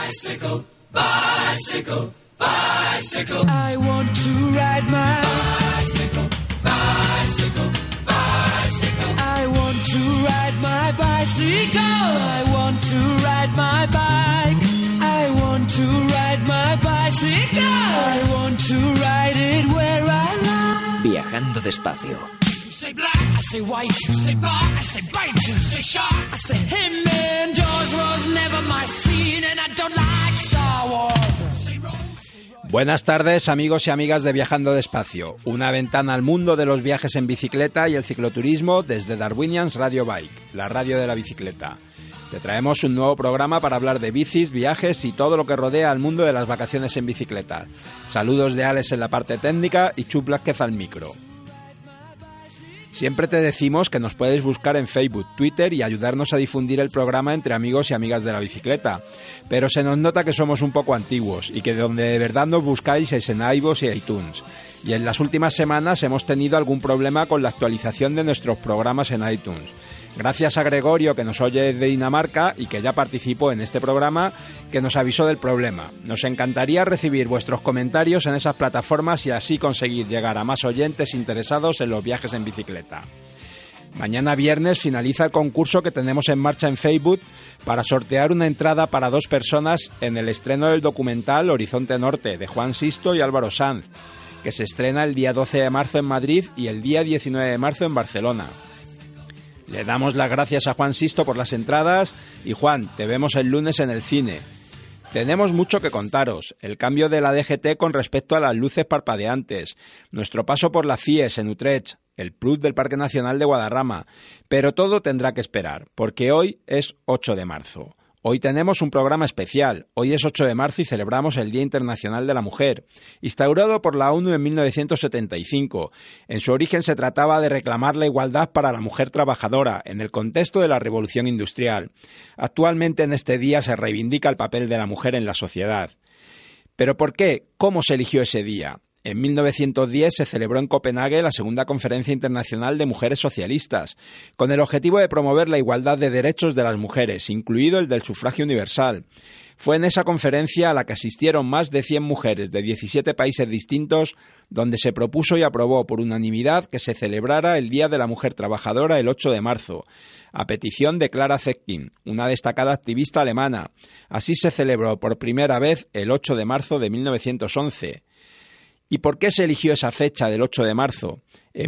Bicycle, bicycle, bicycle. I want to ride my bicycle, bicycle, bicycle. I want to ride my bicycle. I want to ride my bike. I want to ride my bicycle. I want to ride it where I like. Viajando despacio. Say black, I say white, say bar, I say bite, say shark, I say him, and Jaws was never my scene, and I don't like Star Wars. Buenas tardes, amigos y amigas de Viajando Despacio, una ventana al mundo de los viajes en bicicleta y el cicloturismo desde Darwinians Radio Bike, la radio de la bicicleta. Te traemos un nuevo programa para hablar de bicis, viajes y todo lo que rodea al mundo de las vacaciones en bicicleta. Saludos de Alex en la parte técnica y Chup Blázquez al micro. Siempre te decimos que nos puedes buscar en Facebook, Twitter y ayudarnos a difundir el programa entre amigos y amigas de la bicicleta. Pero se nos nota que somos un poco antiguos y que donde de verdad nos buscáis es en iVoox y iTunes. Y en las últimas semanas hemos tenido algún problema con la actualización de nuestros programas en iTunes. Gracias a Gregorio, que nos oye desde Dinamarca y que ya participó en este programa, que nos avisó del problema. Nos encantaría recibir vuestros comentarios en esas plataformas y así conseguir llegar a más oyentes interesados en los viajes en bicicleta. Mañana viernes finaliza el concurso que tenemos en marcha en Facebook para sortear una entrada para 2 personas en el estreno del documental Horizonte Norte de Juan Sisto y Álvaro Sanz, que se estrena el día 12 de marzo en Madrid y el día 19 de marzo en Barcelona. Le damos las gracias a Juan Sisto por las entradas y Juan, te vemos el lunes en el cine. Tenemos mucho que contaros, el cambio de la DGT con respecto a las luces parpadeantes, nuestro paso por la FIES en Utrecht, el Plus del Parque Nacional de Guadarrama, pero todo tendrá que esperar, porque hoy es 8 de marzo. Hoy tenemos un programa especial. Hoy es 8 de marzo y celebramos el Día Internacional de la Mujer, instaurado por la ONU en 1975. En su origen se trataba de reclamar la igualdad para la mujer trabajadora en el contexto de la Revolución Industrial. Actualmente en este día se reivindica el papel de la mujer en la sociedad. ¿Pero por qué? ¿Cómo se eligió ese día? En 1910 se celebró en Copenhague la Segunda Conferencia Internacional de Mujeres Socialistas, con el objetivo de promover la igualdad de derechos de las mujeres, incluido el del sufragio universal. Fue en esa conferencia a la que asistieron más de 100 mujeres de 17 países distintos, donde se propuso y aprobó por unanimidad que se celebrara el Día de la Mujer Trabajadora el 8 de marzo, a petición de Clara Zetkin, una destacada activista alemana. Así se celebró por primera vez el 8 de marzo de 1911. ¿Y por qué se eligió esa fecha del 8 de marzo? En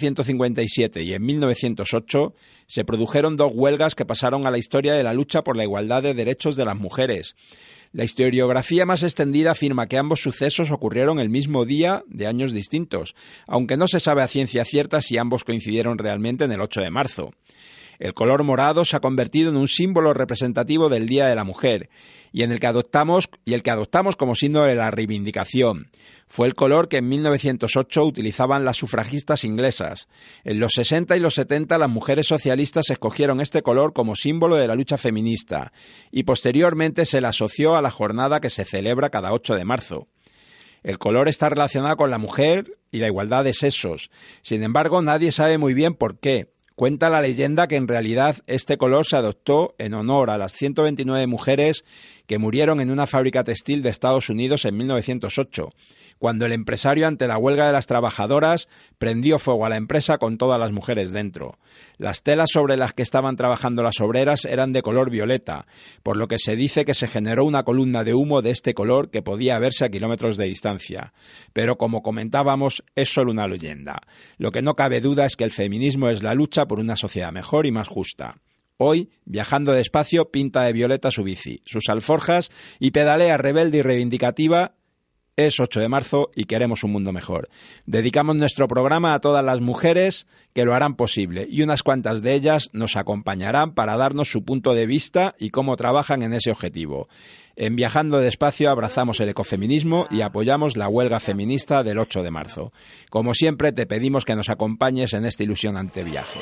1857 y en 1908 se produjeron 2 huelgas que pasaron a la historia de la lucha por la igualdad de derechos de las mujeres. La historiografía más extendida afirma que ambos sucesos ocurrieron el mismo día de años distintos, aunque no se sabe a ciencia cierta si ambos coincidieron realmente en el 8 de marzo. El color morado se ha convertido en un símbolo representativo del Día de la Mujer y el que adoptamos como símbolo de la reivindicación. Fue el color que en 1908 utilizaban las sufragistas inglesas. En los 60 y los 70 las mujeres socialistas escogieron este color como símbolo de la lucha feminista y posteriormente se le asoció a la jornada que se celebra cada 8 de marzo. El color está relacionado con la mujer y la igualdad de sexos. Sin embargo, nadie sabe muy bien por qué. Cuenta la leyenda que en realidad este color se adoptó en honor a las 129 mujeres que murieron en una fábrica textil de Estados Unidos en 1908, cuando el empresario, ante la huelga de las trabajadoras, prendió fuego a la empresa con todas las mujeres dentro. Las telas sobre las que estaban trabajando las obreras eran de color violeta, por lo que se dice que se generó una columna de humo de este color que podía verse a kilómetros de distancia. Pero como comentábamos, es solo una leyenda. Lo que no cabe duda es que el feminismo es la lucha por una sociedad mejor y más justa. Hoy, viajando despacio, pinta de violeta su bici, sus alforjas y pedalea rebelde y reivindicativa. Es 8 de marzo y queremos un mundo mejor. Dedicamos nuestro programa a todas las mujeres que lo harán posible y unas cuantas de ellas nos acompañarán para darnos su punto de vista y cómo trabajan en ese objetivo. En Viajando Despacio abrazamos el ecofeminismo y apoyamos la huelga feminista del 8 de marzo. Como siempre, te pedimos que nos acompañes en este ilusionante viaje.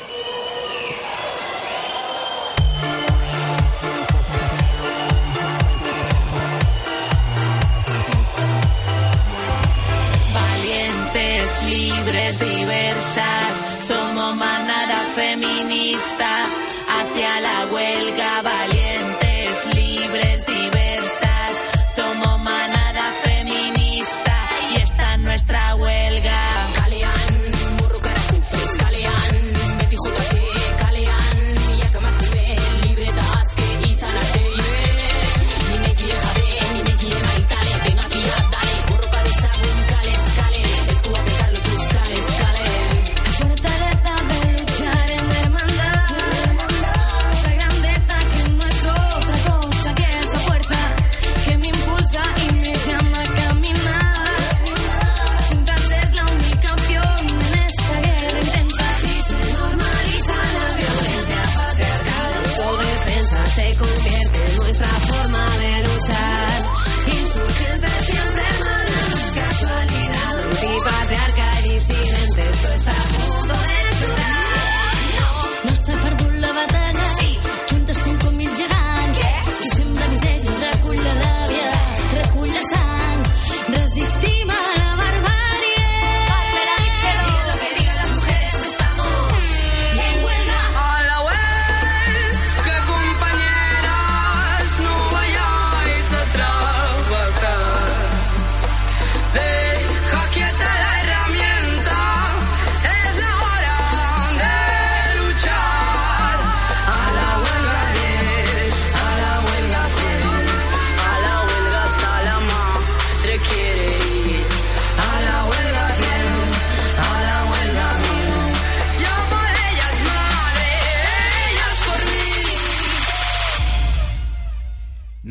Libres, diversas, somos manada feminista, hacia la huelga, valientes, libres, diversas,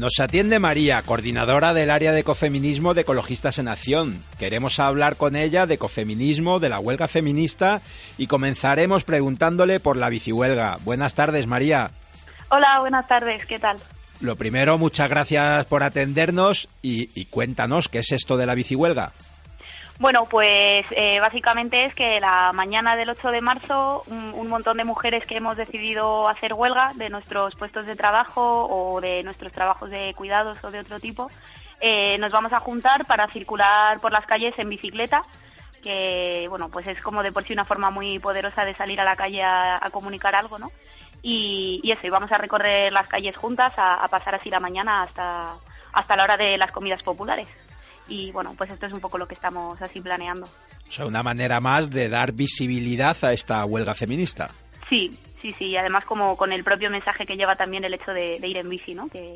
Nos atiende María, coordinadora del área de ecofeminismo de Ecologistas en Acción. Queremos hablar con ella de ecofeminismo, de la huelga feminista y comenzaremos preguntándole por la bicihuelga. Buenas tardes, María. Hola, buenas tardes, ¿qué tal? Lo primero, muchas gracias por atendernos y cuéntanos, ¿qué es esto de la bicihuelga? Bueno, pues básicamente es que la mañana del 8 de marzo un montón de mujeres que hemos decidido hacer huelga de nuestros puestos de trabajo o de nuestros trabajos de cuidados o de otro tipo, nos vamos a juntar para circular por las calles en bicicleta, que bueno, pues es como de por sí una forma muy poderosa de salir a la calle a comunicar algo, ¿no? Y eso, y vamos a recorrer las calles juntas a pasar así la mañana hasta la hora de las comidas populares. Y bueno, pues esto es un poco lo que estamos así planeando. O sea, una manera más de dar visibilidad a esta huelga feminista. Sí, y además como con el propio mensaje que lleva también el hecho de ir en bici, ¿no? Que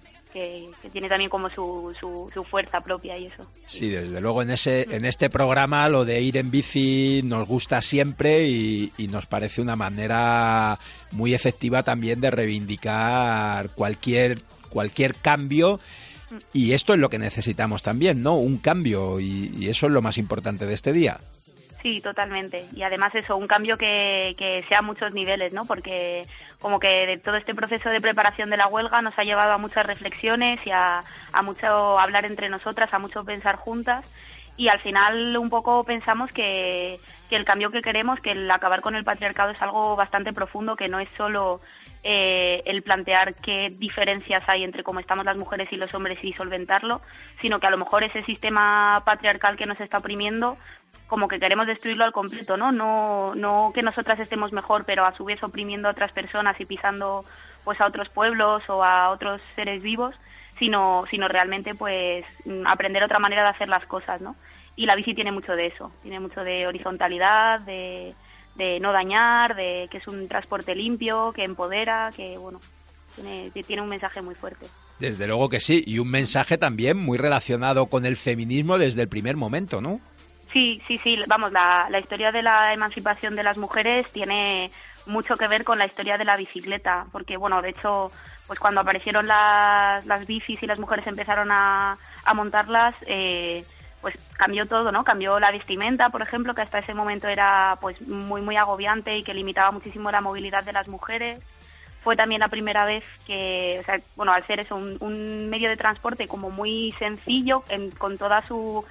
tiene también como su fuerza propia y eso. Sí, desde luego en este programa lo de ir en bici nos gusta siempre y nos parece una manera muy efectiva también de reivindicar cualquier cambio. Y esto es lo que necesitamos también, ¿no? Un cambio y eso es lo más importante de este día. Sí, totalmente. Y además eso, un cambio que sea a muchos niveles, ¿no? Porque como que de todo este proceso de preparación de la huelga nos ha llevado a muchas reflexiones y a mucho hablar entre nosotras, a mucho pensar juntas. Y al final un poco pensamos que el cambio que queremos, que el acabar con el patriarcado es algo bastante profundo, que no es solo el plantear qué diferencias hay entre cómo estamos las mujeres y los hombres y solventarlo, sino que a lo mejor ese sistema patriarcal que nos está oprimiendo, como que queremos destruirlo al completo, ¿no? No que nosotras estemos mejor, pero a su vez oprimiendo a otras personas y pisando pues a otros pueblos o a otros seres vivos, sino realmente pues aprender otra manera de hacer las cosas, ¿no? Y la bici tiene mucho de eso, tiene mucho de horizontalidad, de no dañar, de que es un transporte limpio, que empodera, que bueno, tiene un mensaje muy fuerte. Desde luego que sí, y un mensaje también muy relacionado con el feminismo desde el primer momento, ¿no? Sí, vamos, la historia de la emancipación de las mujeres tiene mucho que ver con la historia de la bicicleta, porque bueno, de hecho, pues cuando aparecieron las bicis y las mujeres empezaron a montarlas, pues cambió todo, ¿no? Cambió la vestimenta, por ejemplo, que hasta ese momento era pues muy agobiante y que limitaba muchísimo la movilidad de las mujeres. Fue también la primera vez que, o sea, bueno, al ser eso un medio de transporte como muy sencillo, con toda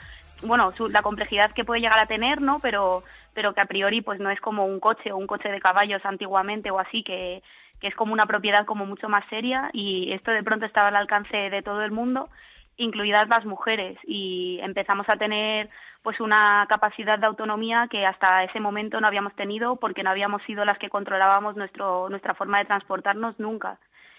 la complejidad que puede llegar a tener, ¿no? Pero que a priori pues no es como un coche o un coche de caballos antiguamente o así, que es como una propiedad como mucho más seria, y esto de pronto estaba al alcance de todo el mundo, incluidas las mujeres, y empezamos a tener pues una capacidad de autonomía que hasta ese momento no habíamos tenido, porque no habíamos sido las que controlábamos nuestra forma de transportarnos nunca.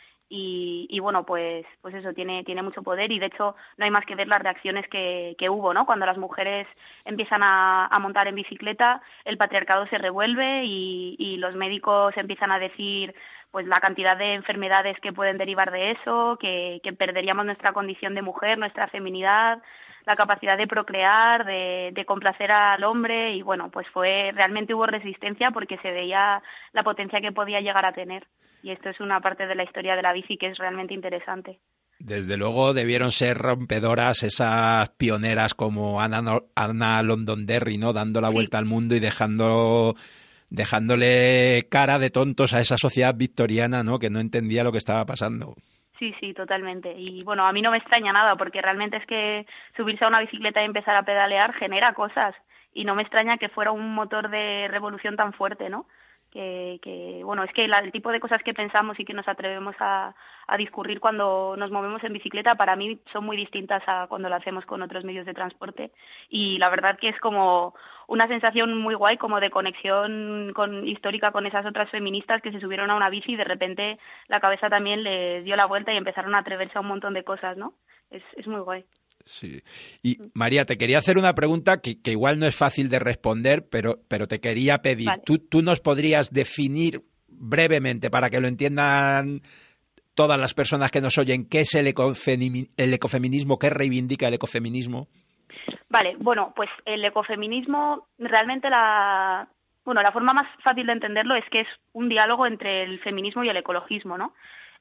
Y bueno, pues eso tiene mucho poder, y de hecho no hay más que ver las reacciones que hubo, ¿no? Cuando las mujeres empiezan a montar en bicicleta, el patriarcado se revuelve y los médicos empiezan a decir pues la cantidad de enfermedades que pueden derivar de eso, que perderíamos nuestra condición de mujer, nuestra feminidad, la capacidad de procrear, de complacer al hombre, y bueno, pues realmente hubo resistencia porque se veía la potencia que podía llegar a tener. Y esto es una parte de la historia de la bici que es realmente interesante. Desde luego debieron ser rompedoras esas pioneras como Anna Londonderry, ¿no? Dando la vuelta al mundo y dejándole cara de tontos a esa sociedad victoriana, ¿no? Que no entendía lo que estaba pasando. Sí, totalmente. Y bueno, a mí no me extraña nada, porque realmente es que subirse a una bicicleta y empezar a pedalear genera cosas. Y no me extraña que fuera un motor de revolución tan fuerte, ¿no? Que bueno, es que el tipo de cosas que pensamos y que nos atrevemos a discurrir cuando nos movemos en bicicleta, para mí son muy distintas a cuando lo hacemos con otros medios de transporte, y la verdad que es como una sensación muy guay, como de conexión histórica con esas otras feministas que se subieron a una bici y de repente la cabeza también les dio la vuelta y empezaron a atreverse a un montón de cosas, ¿no? Es muy guay. Sí. Y María, te quería hacer una pregunta que igual no es fácil de responder, pero te quería pedir. Vale. ¿Tú nos podrías definir brevemente, para que lo entiendan todas las personas que nos oyen, qué es el ecofeminismo, qué reivindica el ecofeminismo? Vale, bueno, pues el ecofeminismo realmente la forma más fácil de entenderlo es que es un diálogo entre el feminismo y el ecologismo, ¿no?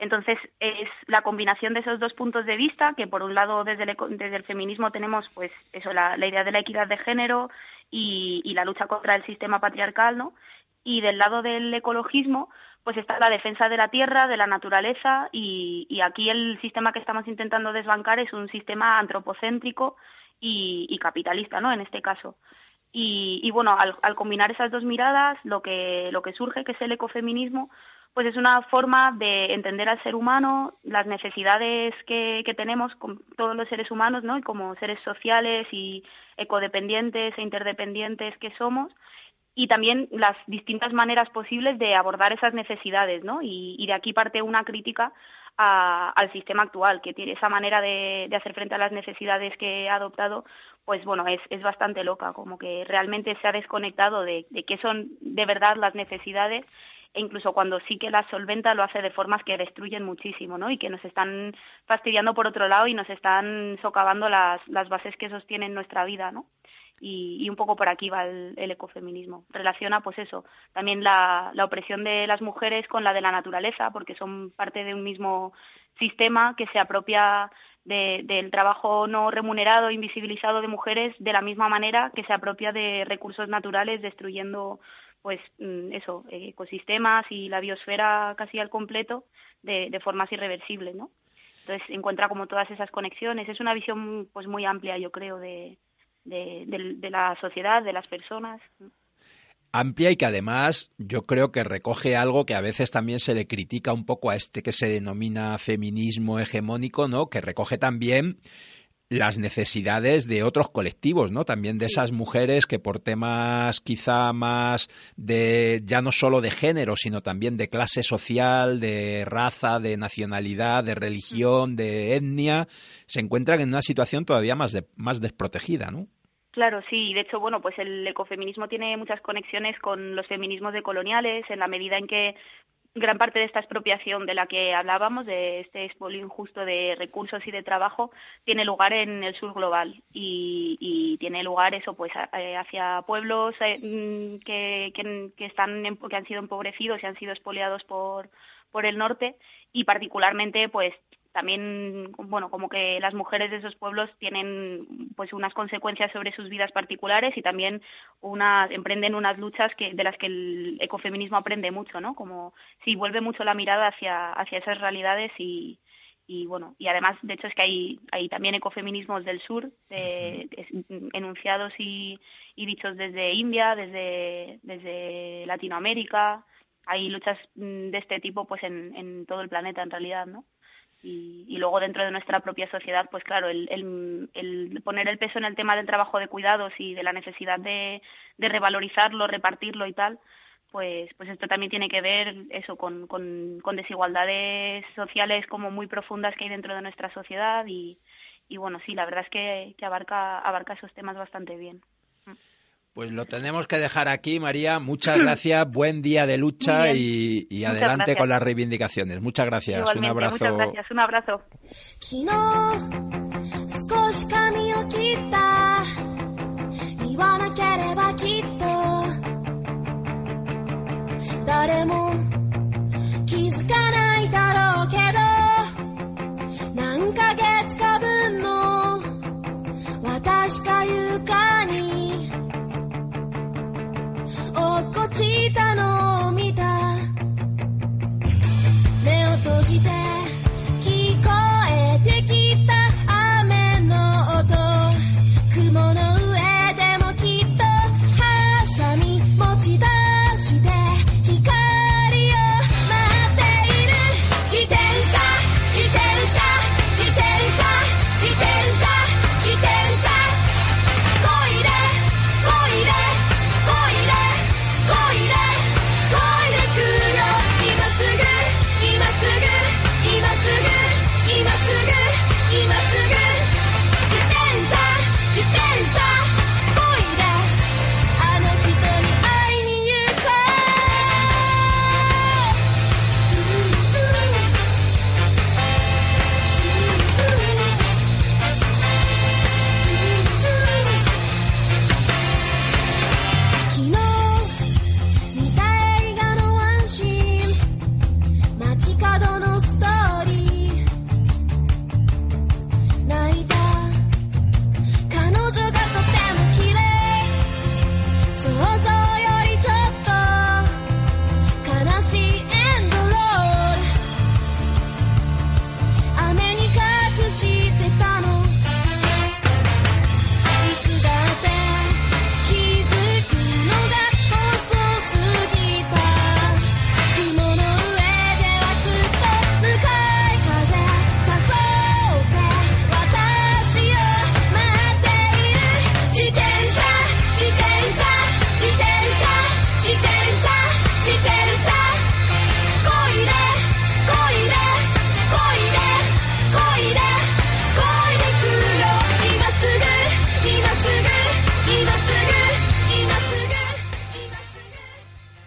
Entonces, es la combinación de esos dos puntos de vista, que por un lado desde el feminismo tenemos pues eso, la idea de la equidad de género y la lucha contra el sistema patriarcal, ¿no? Y del lado del ecologismo, pues está la defensa de la tierra, de la naturaleza, y aquí el sistema que estamos intentando desbancar es un sistema antropocéntrico y capitalista, ¿no? En este caso. Y bueno, al combinar esas dos miradas, lo que surge, que es el ecofeminismo, pues es una forma de entender al ser humano, las necesidades que tenemos con todos los seres humanos, ¿no? Y como seres sociales y ecodependientes e interdependientes que somos, y también las distintas maneras posibles de abordar esas necesidades, ¿no? Y de aquí parte una crítica al sistema actual, que tiene esa manera de hacer frente a las necesidades que ha adoptado, pues bueno, es bastante loca, como que realmente se ha desconectado de qué son de verdad las necesidades, e incluso cuando sí que las solventa lo hace de formas que destruyen muchísimo, ¿no? Y que nos están fastidiando por otro lado y nos están socavando las bases que sostienen nuestra vida, ¿no? Y un poco por aquí va el ecofeminismo. Relaciona, pues eso, también la opresión de las mujeres con la de la naturaleza, porque son parte de un mismo sistema que se apropia del trabajo no remunerado, invisibilizado de mujeres, de la misma manera que se apropia de recursos naturales, destruyendo pues eso, ecosistemas y la biosfera casi al completo de formas irreversibles, ¿no? Entonces encuentra como todas esas conexiones. Es una visión pues muy amplia, yo creo, de la sociedad, de las personas. Amplia, y que además yo creo que recoge algo que a veces también se le critica un poco a este que se denomina feminismo hegemónico, ¿no? Que recoge también las necesidades de otros colectivos, ¿no? También de esas mujeres que por temas quizá más de, ya no solo de género, sino también de clase social, de raza, de nacionalidad, de religión, de etnia, se encuentran en una situación todavía más desprotegida, ¿no? Claro, sí. De hecho, bueno, pues el ecofeminismo tiene muchas conexiones con los feminismos decoloniales, en la medida en que gran parte de esta expropiación de la que hablábamos, de este expolio injusto de recursos y de trabajo, tiene lugar en el sur global y tiene lugar eso pues hacia pueblos que han sido empobrecidos y han sido expoliados por el norte, y particularmente pues también, bueno, como que las mujeres de esos pueblos tienen pues unas consecuencias sobre sus vidas particulares, y también emprenden unas luchas de las que el ecofeminismo aprende mucho, ¿no? Como sí, vuelve mucho la mirada hacia esas realidades y bueno, y además, de hecho, es que hay también ecofeminismos del sur, enunciados y dichos desde India, desde Latinoamérica. Hay luchas de este tipo pues en todo el planeta, en realidad, ¿no? Y luego dentro de nuestra propia sociedad, pues claro, el poner el peso en el tema del trabajo de cuidados y de la necesidad de revalorizarlo, repartirlo y tal, pues esto también tiene que ver eso con desigualdades sociales como muy profundas que hay dentro de nuestra sociedad y bueno, sí, la verdad es que abarca esos temas bastante bien. Pues lo tenemos que dejar aquí, María. Muchas gracias, buen día de lucha y adelante gracias con las reivindicaciones. Muchas gracias. Igualmente, un abrazo. Muchas gracias, un abrazo.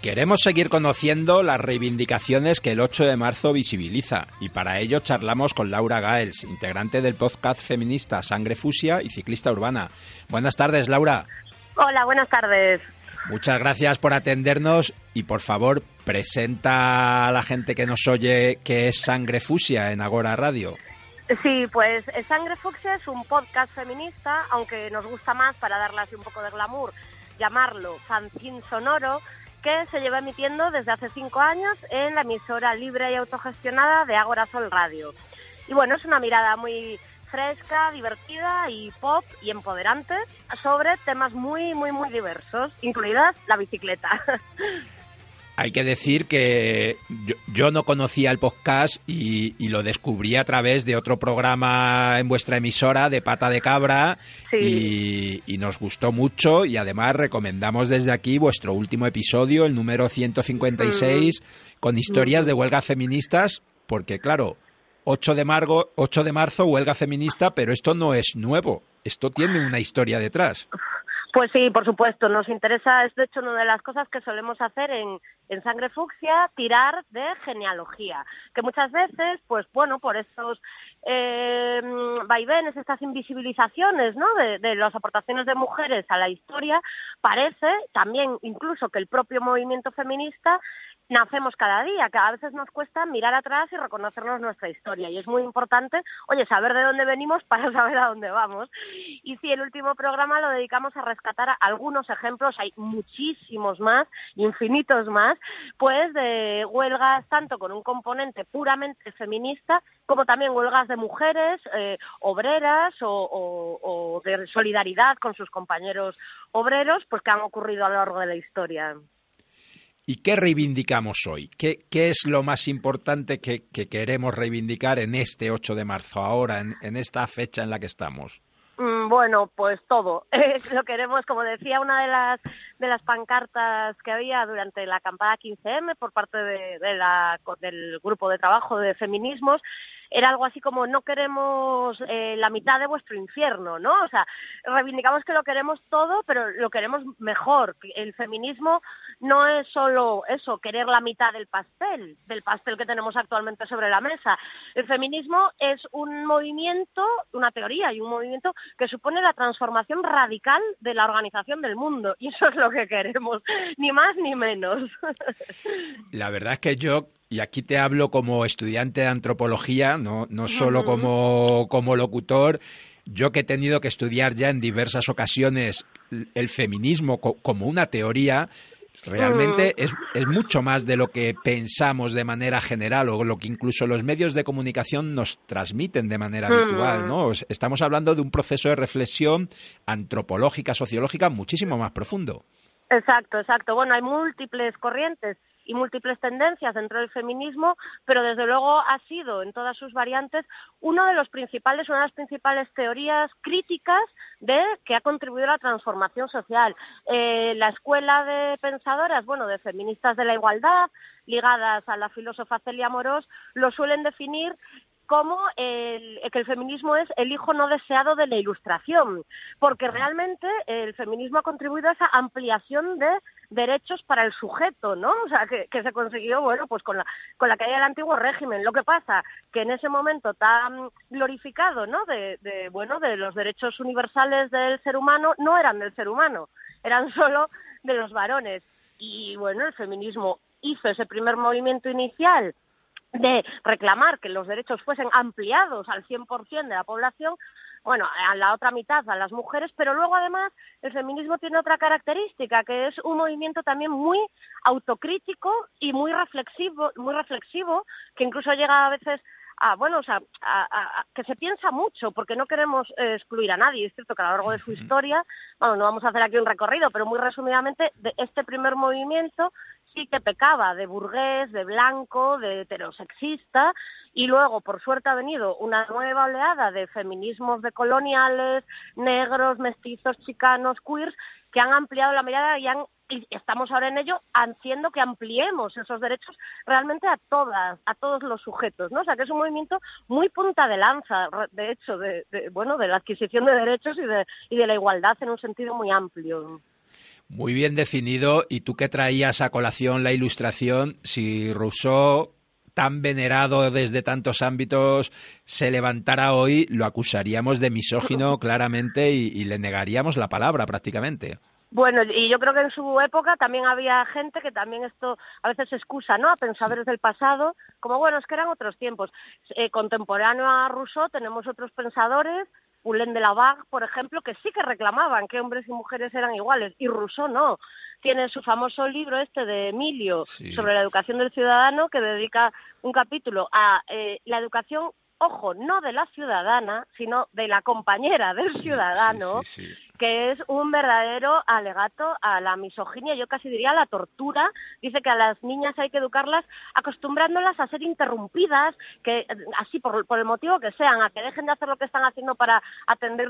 Queremos seguir conociendo las reivindicaciones que el 8 de marzo visibiliza y para ello charlamos con Laura Gaels, integrante del podcast feminista Sangre Fucsia y ciclista urbana. Buenas tardes, Laura. Hola, buenas tardes. Muchas gracias por atendernos y por favor presenta a la gente que nos oye qué es Sangre Fucsia en Agora Radio. Sí, pues Sangre Fucsia es un podcast feminista, aunque nos gusta más, para darle así un poco de glamour, llamarlo fanzine sonoro, que se lleva emitiendo desde hace 5 años en la emisora libre y autogestionada de Agora Sol Radio. Y bueno, es una mirada muy fresca, divertida y pop y empoderante sobre temas muy, muy, muy diversos, incluidas la bicicleta. Hay que decir que yo no conocía el podcast y lo descubrí a través de otro programa en vuestra emisora de Pata de Cabra. Sí. Y nos gustó mucho y además recomendamos desde aquí vuestro último episodio, el número 156, con historias de huelgas feministas, porque claro, 8 de marzo, huelga feminista, pero esto no es nuevo, esto tiene una historia detrás. Pues sí, por supuesto, nos interesa, es de hecho una de las cosas que solemos hacer en Sangre Fucsia, tirar de genealogía, que muchas veces, pues bueno, por estos vaivenes, estas invisibilizaciones, ¿no?, de las aportaciones de mujeres a la historia, parece también incluso que el propio movimiento feminista nacemos cada día, que a veces nos cuesta mirar atrás y reconocernos nuestra historia. Y es muy importante, saber de dónde venimos para saber a dónde vamos. Y sí, el último programa lo dedicamos a rescatar algunos ejemplos, hay muchísimos más, infinitos más, pues de huelgas tanto con un componente puramente feminista, como también huelgas de mujeres, obreras o de solidaridad con sus compañeros obreros, pues que han ocurrido a lo largo de la historia. ¿Y qué reivindicamos hoy? ¿Qué es lo más importante que queremos reivindicar en este 8 de marzo, ahora, en esta fecha en la que estamos? Bueno, pues todo. Lo queremos, como decía una de las pancartas que había durante la acampada 15M por parte del grupo de trabajo de feminismos, era algo así como: no queremos la mitad de vuestro infierno, ¿no? O sea, reivindicamos que lo queremos todo, pero lo queremos mejor. El feminismo no es solo eso, querer la mitad del pastel que tenemos actualmente sobre la mesa. El feminismo es un movimiento, una teoría y un movimiento que supone la transformación radical de la organización del mundo. Y eso es lo que queremos, ni más ni menos. La verdad es que yo, y aquí te hablo como estudiante de antropología, no solo como locutor, yo que he tenido que estudiar ya en diversas ocasiones el feminismo como una teoría, realmente es mucho más de lo que pensamos de manera general o lo que incluso los medios de comunicación nos transmiten de manera habitual, ¿no? Estamos hablando de un proceso de reflexión antropológica, sociológica muchísimo más profundo. Exacto. Bueno, hay múltiples corrientes y múltiples tendencias dentro del feminismo, pero desde luego ha sido en todas sus variantes una de las principales teorías críticas que ha contribuido a la transformación social. La escuela de pensadoras, de feministas de la igualdad, ligadas a la filósofa Celia Amorós, lo suelen definir como que el feminismo es el hijo no deseado de la Ilustración, porque realmente el feminismo ha contribuido a esa ampliación de derechos para el sujeto, ¿no? O sea, que se consiguió, pues con la caída del antiguo régimen. Lo que pasa que en ese momento tan glorificado, ¿no?, de los derechos universales del ser humano, no eran del ser humano, eran solo de los varones. Y el feminismo hizo ese primer movimiento inicial de reclamar que los derechos fuesen ampliados al 100% de la población, a la otra mitad, a las mujeres, pero luego además el feminismo tiene otra característica, que es un movimiento también muy autocrítico y muy reflexivo, que incluso llega a veces que se piensa mucho, porque no queremos excluir a nadie. Es cierto que a lo largo de su historia, no vamos a hacer aquí un recorrido, pero muy resumidamente, de este primer movimiento sí que pecaba de burgués, de blanco, de heterosexista, y luego, por suerte, ha venido una nueva oleada de feminismos decoloniales, negros, mestizos, chicanos, queers, que han ampliado la mirada y estamos ahora en ello, haciendo que ampliemos esos derechos realmente a todos los sujetos, ¿no? O sea, que es un movimiento muy punta de lanza, de hecho, de la adquisición de derechos y de la igualdad en un sentido muy amplio. Muy bien definido. Y tú que traías a colación la Ilustración, si Rousseau, tan venerado desde tantos ámbitos, se levantara hoy, lo acusaríamos de misógino claramente y le negaríamos la palabra prácticamente. Bueno, y yo creo que en su época también había gente que también esto a veces se excusa, ¿no?, a pensadores del pasado, como bueno, es que eran otros tiempos. Contemporáneo a Rousseau tenemos otros pensadores, Poulain de la Vague, por ejemplo, que sí que reclamaban que hombres y mujeres eran iguales, y Rousseau no. Tiene su famoso libro de Emilio, sí, sobre la educación del ciudadano, que dedica un capítulo a la educación, ojo, no de la ciudadana, sino de la compañera del ciudadano, sí. Que es un verdadero alegato a la misoginia, yo casi diría a la tortura. Dice que a las niñas hay que educarlas acostumbrándolas a ser interrumpidas, que así por el motivo que sean, a que dejen de hacer lo que están haciendo para atender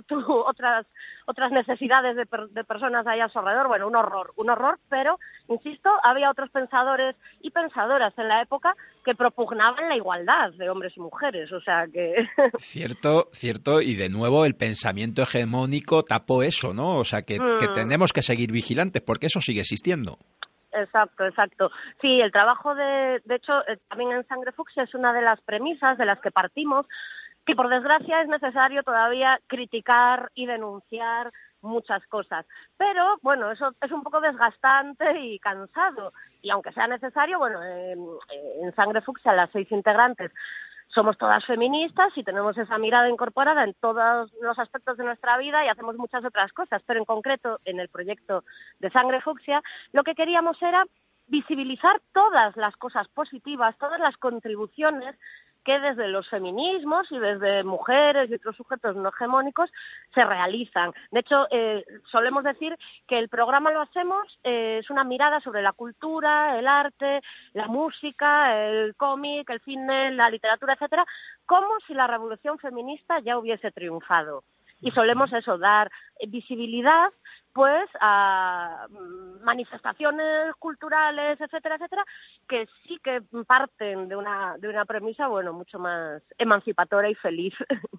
otras necesidades de personas ahí a su alrededor. Bueno, un horror, pero, insisto, había otros pensadores y pensadoras en la época que propugnaban la igualdad de hombres y mujeres, o sea que... Cierto, y de nuevo el pensamiento hegemónico tapó eso, ¿no? O sea que tenemos que seguir vigilantes porque eso sigue existiendo. Exacto. Sí, el trabajo de hecho, también en Sangre Fucsia es una de las premisas de las que partimos, que por desgracia es necesario todavía criticar y denunciar muchas cosas. Pero, bueno, eso es un poco desgastante y cansado. Y aunque sea necesario, bueno, en Sangre Fucsia las 6 integrantes somos todas feministas y tenemos esa mirada incorporada en todos los aspectos de nuestra vida y hacemos muchas otras cosas. Pero en concreto, en el proyecto de Sangre Fucsia, lo que queríamos era visibilizar todas las cosas positivas, todas las contribuciones que desde los feminismos y desde mujeres y otros sujetos no hegemónicos se realizan. De hecho, solemos decir que el programa lo hacemos, es una mirada sobre la cultura, el arte, la música, el cómic, el cine, la literatura, etcétera, como si la revolución feminista ya hubiese triunfado. Y solemos dar visibilidad pues a manifestaciones culturales, etcétera, que sí que parten de una premisa, bueno, mucho más emancipadora y feliz.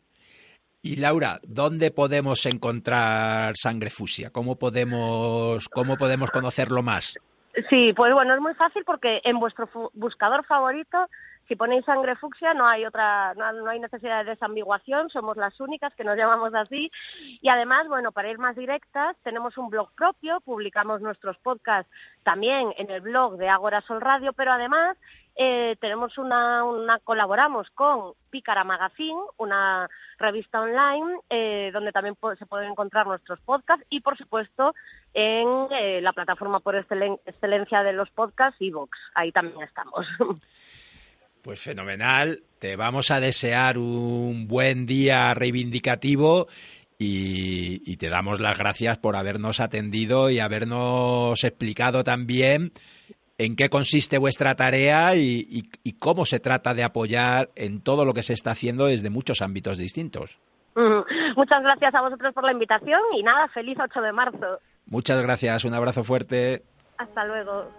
Y Laura, ¿dónde podemos encontrar Sangre Fucsia? ¿Cómo podemos conocerlo más? Sí, pues bueno, es muy fácil porque en vuestro buscador favorito, si ponéis Sangre Fucsia, no hay necesidad de desambiguación, somos las únicas que nos llamamos así. Y además, bueno, para ir más directas, tenemos un blog propio, publicamos nuestros podcasts también en el blog de Ágora Sol Radio, pero además tenemos colaboramos con Pícara Magazine, una revista online, donde también se pueden encontrar nuestros podcasts y, por supuesto, en la plataforma por excelencia de los podcasts, iVoox. Ahí también estamos. Pues fenomenal, te vamos a desear un buen día reivindicativo y te damos las gracias por habernos atendido y habernos explicado también en qué consiste vuestra tarea y cómo se trata de apoyar en todo lo que se está haciendo desde muchos ámbitos distintos. Muchas gracias a vosotros por la invitación y nada, feliz 8 de marzo. Muchas gracias, un abrazo fuerte. Hasta luego.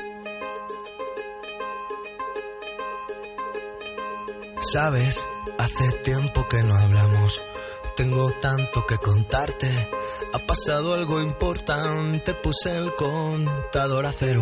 Sabes, hace tiempo que no hablamos, tengo tanto que contarte, ha pasado algo importante, puse el contador a 0.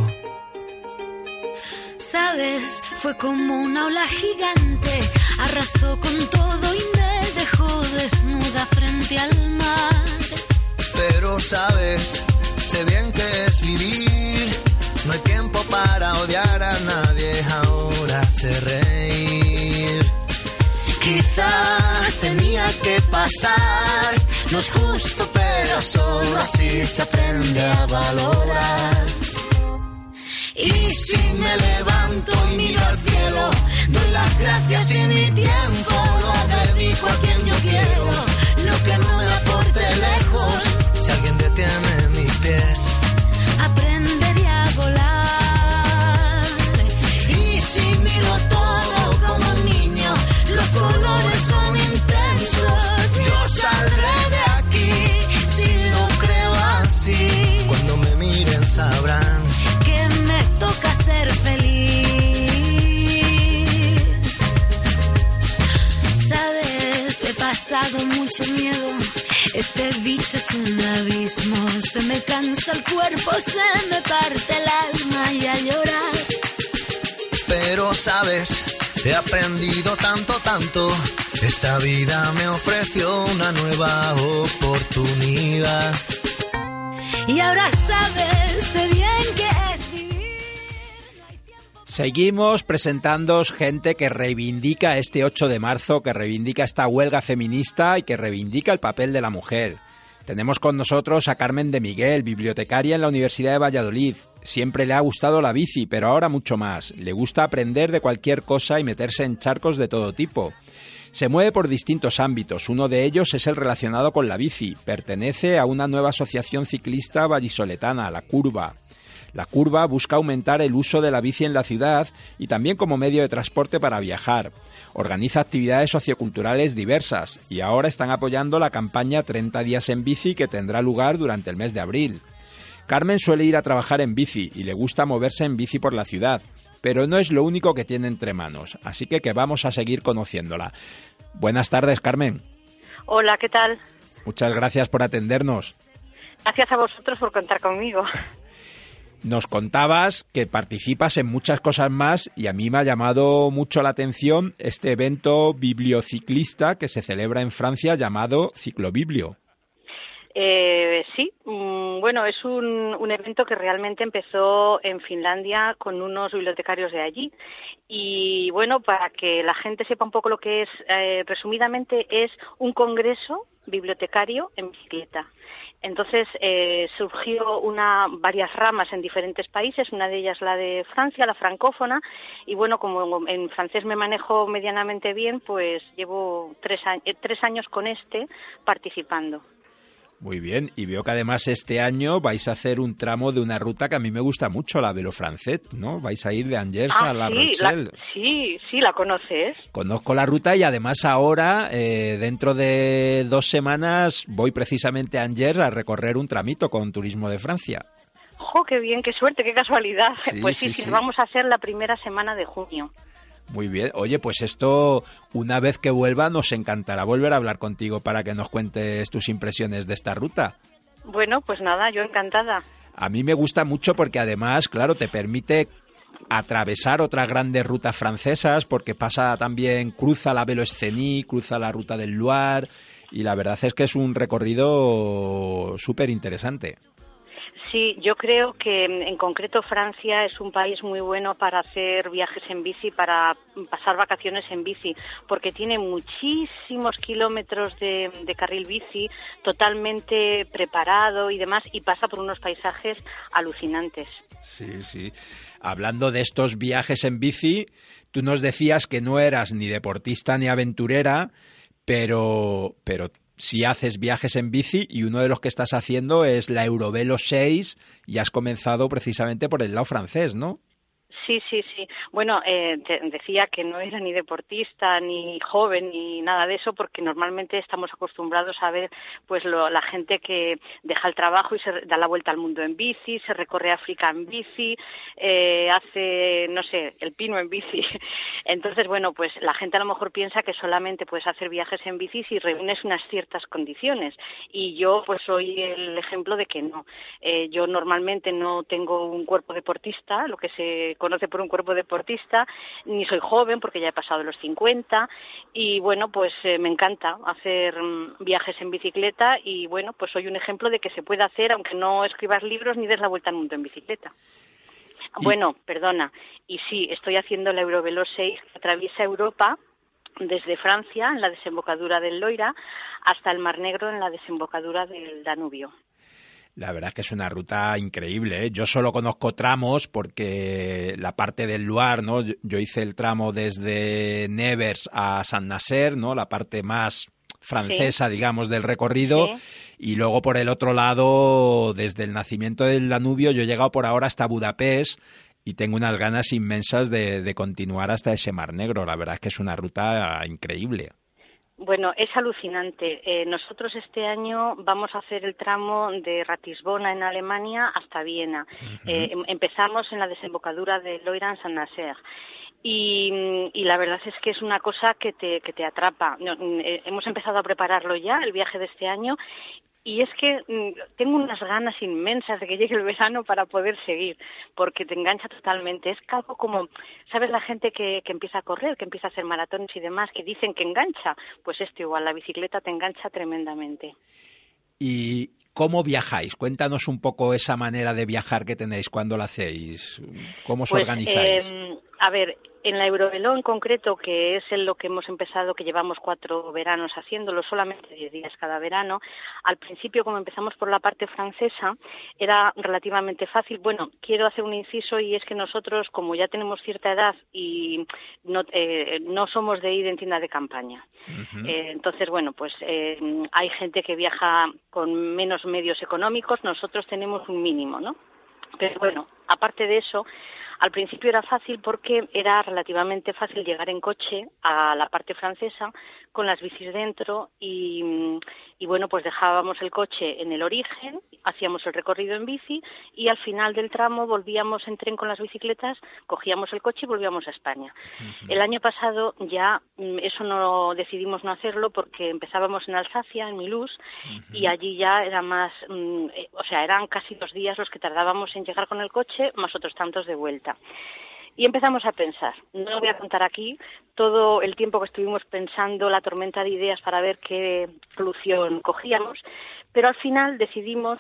Sabes, fue como una ola gigante, arrasó con todo y me dejó desnuda frente al mar. Pero sabes, sé bien que es vivir, no hay tiempo para odiar a nadie, ahora sé reír. Quizá tenía que pasar, no es justo, pero solo así se aprende a valorar. Y si me levanto y miro al cielo, doy las gracias y mi tiempo lo dedico a quien yo quiero. Lo que no me aporte lejos, si alguien detiene mis pies, aprenderé a volar. Y si miro todo como un niño, los colores son intensos, yo saldré de aquí si lo creo así. Cuando me miren sabrán que me toca ser feliz. Sabes, he pasado pasado mucho miedo. Este bicho es un abismo. Se me cansa el cuerpo, se me parte el alma y a llorar. Pero sabes, he aprendido tanto. Esta vida me ofreció una nueva oportunidad. Y ahora sabes, sé bien que es vivir. Seguimos presentándoos gente que reivindica este 8 de marzo, que reivindica esta huelga feminista y que reivindica el papel de la mujer. Tenemos con nosotros a Carmen de Miguel, bibliotecaria en la Universidad de Valladolid. Siempre le ha gustado la bici, pero ahora mucho más. Le gusta aprender de cualquier cosa y meterse en charcos de todo tipo. Se mueve por distintos ámbitos, uno de ellos es el relacionado con la bici. Pertenece a una nueva asociación ciclista vallisoletana, La Curva. La Curva busca aumentar el uso de la bici en la ciudad y también como medio de transporte para viajar. Organiza actividades socioculturales diversas y ahora están apoyando la campaña 30 días en bici que tendrá lugar durante el mes de abril. Carmen suele ir a trabajar en bici y le gusta moverse en bici por la ciudad, pero no es lo único que tiene entre manos, así que vamos a seguir conociéndola. Buenas tardes, Carmen. Hola, ¿qué tal? Muchas gracias por atendernos. Gracias a vosotros por contar conmigo. Nos contabas que participas en muchas cosas más y a mí me ha llamado mucho la atención este evento bibliociclista que se celebra en Francia llamado Ciclobiblio. Sí, bueno, es un evento que realmente empezó en Finlandia con unos bibliotecarios de allí y bueno, para que la gente sepa un poco lo que es, resumidamente es un congreso bibliotecario en bicicleta. Entonces surgió varias ramas en diferentes países, una de ellas la de Francia, la francófona, y bueno, como en francés me manejo medianamente bien, pues llevo 3 años con participando. Muy bien, y veo que además este año vais a hacer un tramo de una ruta que a mí me gusta mucho, la Velofrancet, ¿no? Vais a ir de Angers a La Rochelle. Sí, ¿la conoces? Conozco la ruta y además ahora, dentro de 2 semanas, voy precisamente a Angers a recorrer un tramito con Turismo de Francia. ¡Jo, qué bien, qué suerte, qué casualidad! Sí, pues sí, vamos a hacer la primera semana de junio. Muy bien. Oye, pues esto, una vez que vuelva, nos encantará volver a hablar contigo para que nos cuentes tus impresiones de esta ruta. Bueno, pues nada, yo encantada. A mí me gusta mucho porque además, claro, te permite atravesar otras grandes rutas francesas porque cruza la Velo-Escénie, cruza la ruta del Loire y la verdad es que es un recorrido súper interesante. Sí, yo creo que en concreto Francia es un país muy bueno para hacer viajes en bici, para pasar vacaciones en bici, porque tiene muchísimos kilómetros de carril bici totalmente preparado y demás, y pasa por unos paisajes alucinantes. Sí. Hablando de estos viajes en bici, tú nos decías que no eras ni deportista ni aventurera, pero si haces viajes en bici y uno de los que estás haciendo es la Eurovelo 6 y has comenzado precisamente por el lado francés, ¿no? Sí. Bueno, te decía que no era ni deportista, ni joven, ni nada de eso, porque normalmente estamos acostumbrados a ver pues la gente que deja el trabajo y se da la vuelta al mundo en bici, se recorre África en bici, hace, no sé, el pino en bici. Entonces, bueno, pues la gente a lo mejor piensa que solamente puedes hacer viajes en bici si reúnes unas ciertas condiciones. Y yo pues soy el ejemplo de que no. Yo normalmente no tengo un cuerpo deportista, lo que se conoce por un cuerpo deportista, ni soy joven porque ya he pasado los 50 y bueno, pues me encanta hacer viajes en bicicleta y bueno, pues soy un ejemplo de que se puede hacer aunque no escribas libros ni des la vuelta al mundo en bicicleta. Bueno, perdona, y sí, estoy haciendo la Eurovelo 6 que atraviesa Europa desde Francia, en la desembocadura del Loira, hasta el Mar Negro, en la desembocadura del Danubio. La verdad es que es una ruta increíble, ¿eh? Yo solo conozco tramos porque la parte del Loire, ¿no? Yo hice el tramo desde Nevers a Saint-Nazaire, ¿no? La parte más francesa, digamos, del recorrido. Sí. Y luego por el otro lado, desde el nacimiento del Danubio, yo he llegado por ahora hasta Budapest y tengo unas ganas inmensas de continuar hasta ese Mar Negro. La verdad es que es una ruta increíble. Bueno, es alucinante. Nosotros este año vamos a hacer el tramo de Ratisbona en Alemania hasta Viena. Uh-huh. Empezamos en la desembocadura de Loira en Saint-Nazaire. Y la verdad es que es una cosa que te atrapa. Hemos empezado a prepararlo ya, el viaje de este año, y es que tengo unas ganas inmensas de que llegue el verano para poder seguir, porque te engancha totalmente. Es algo como, ¿sabes? La gente que empieza a correr, que empieza a hacer maratones y demás, que dicen que engancha, pues igual, la bicicleta te engancha tremendamente. ¿Y cómo viajáis? Cuéntanos un poco esa manera de viajar que tenéis, ¿cuándo la hacéis? ¿Cómo os organizáis? A ver, en la Eurovelo en concreto, que es en lo que hemos empezado, que llevamos 4 veranos haciéndolo, solamente 10 días cada verano, al principio, como empezamos por la parte francesa, era relativamente fácil. Bueno, quiero hacer un inciso, y es que nosotros, como ya tenemos cierta edad y no somos de ir en tienda de campaña. Uh-huh. Entonces, bueno, pues hay gente que viaja con menos medios económicos, nosotros tenemos un mínimo, ¿no? Pero bueno, aparte de eso, al principio era fácil porque era relativamente fácil llegar en coche a la parte francesa con las bicis dentro y bueno, pues dejábamos el coche en el origen, hacíamos el recorrido en bici y al final del tramo volvíamos en tren con las bicicletas, cogíamos el coche y volvíamos a España. Uh-huh. El año pasado ya eso decidimos no hacerlo porque empezábamos en Alsacia, en Mulhouse, uh-huh. y allí ya era más, eran casi 2 días los que tardábamos en llegar con el coche, más otros tantos de vuelta. Y empezamos a pensar, no voy a contar aquí todo el tiempo que estuvimos pensando, la tormenta de ideas para ver qué solución cogíamos, pero al final decidimos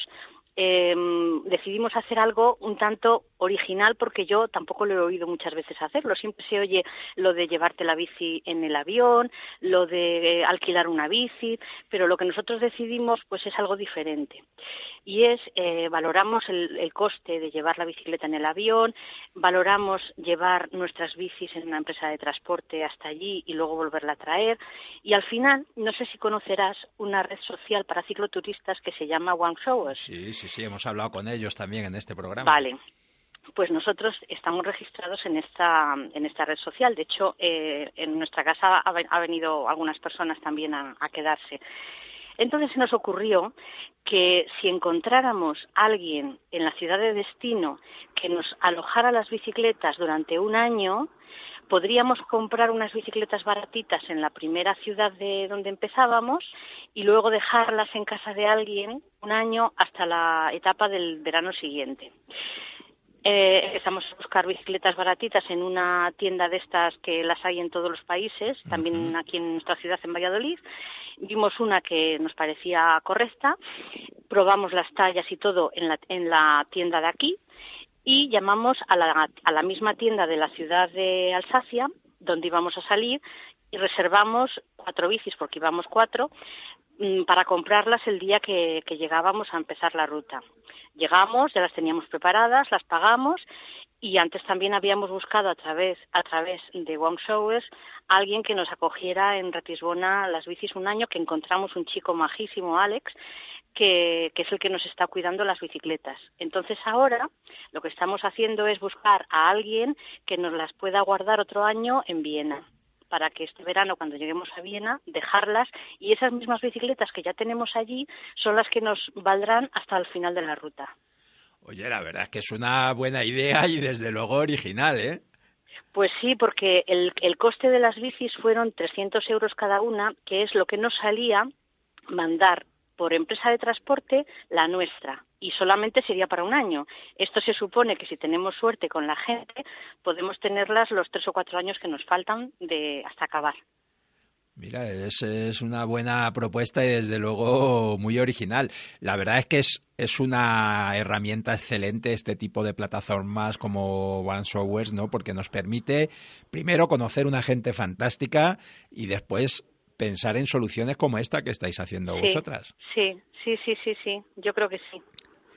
hacer algo un tanto original, porque yo tampoco lo he oído muchas veces hacerlo. Siempre se oye lo de llevarte la bici en el avión, lo de alquilar una bici, pero lo que nosotros decidimos pues es algo diferente. Y es, valoramos el coste de llevar la bicicleta en el avión, valoramos llevar nuestras bicis en una empresa de transporte hasta allí y luego volverla a traer. Y al final, no sé si conocerás una red social para cicloturistas que se llama OneShowers. Sí, hemos hablado con ellos también en este programa. Vale. Pues nosotros estamos registrados en esta red social. De hecho, en nuestra casa ha venido algunas personas también a quedarse. Entonces se nos ocurrió que si encontráramos a alguien en la ciudad de destino que nos alojara las bicicletas durante un año, podríamos comprar unas bicicletas baratitas en la primera ciudad de donde empezábamos y luego dejarlas en casa de alguien un año hasta la etapa del verano siguiente. Empezamos a buscar bicicletas baratitas en una tienda de estas que las hay en todos los países, también aquí en nuestra ciudad, en Valladolid. Vimos una que nos parecía correcta, probamos las tallas y todo en la tienda de aquí y llamamos a la misma tienda de la ciudad de Alsacia, donde íbamos a salir, y reservamos 4 bicis, porque íbamos 4, para comprarlas el día que llegábamos a empezar la ruta. Llegamos, ya las teníamos preparadas, las pagamos, y antes también habíamos buscado a través de OneShowers a alguien que nos acogiera en Ratisbona las bicis un año, que encontramos un chico majísimo, Alex, que es el que nos está cuidando las bicicletas. Entonces ahora lo que estamos haciendo es buscar a alguien que nos las pueda guardar otro año en Viena, para que este verano, cuando lleguemos a Viena, dejarlas, y esas mismas bicicletas que ya tenemos allí son las que nos valdrán hasta el final de la ruta. Oye, la verdad es que es una buena idea y desde luego original, ¿eh? Pues sí, porque el coste de las bicis fueron 300 euros cada una, que es lo que nos salía mandar por empresa de transporte la nuestra, y solamente sería para un año. Esto se supone que si tenemos suerte con la gente, podemos tenerlas los 3 o 4 años que nos faltan hasta acabar. Mira, es una buena propuesta y desde luego muy original. La verdad es que es una herramienta excelente este tipo de plataformas como OneShowers, ¿no? Porque nos permite primero conocer una gente fantástica y después pensar en soluciones como esta que estáis haciendo vosotras. Sí, yo creo que sí.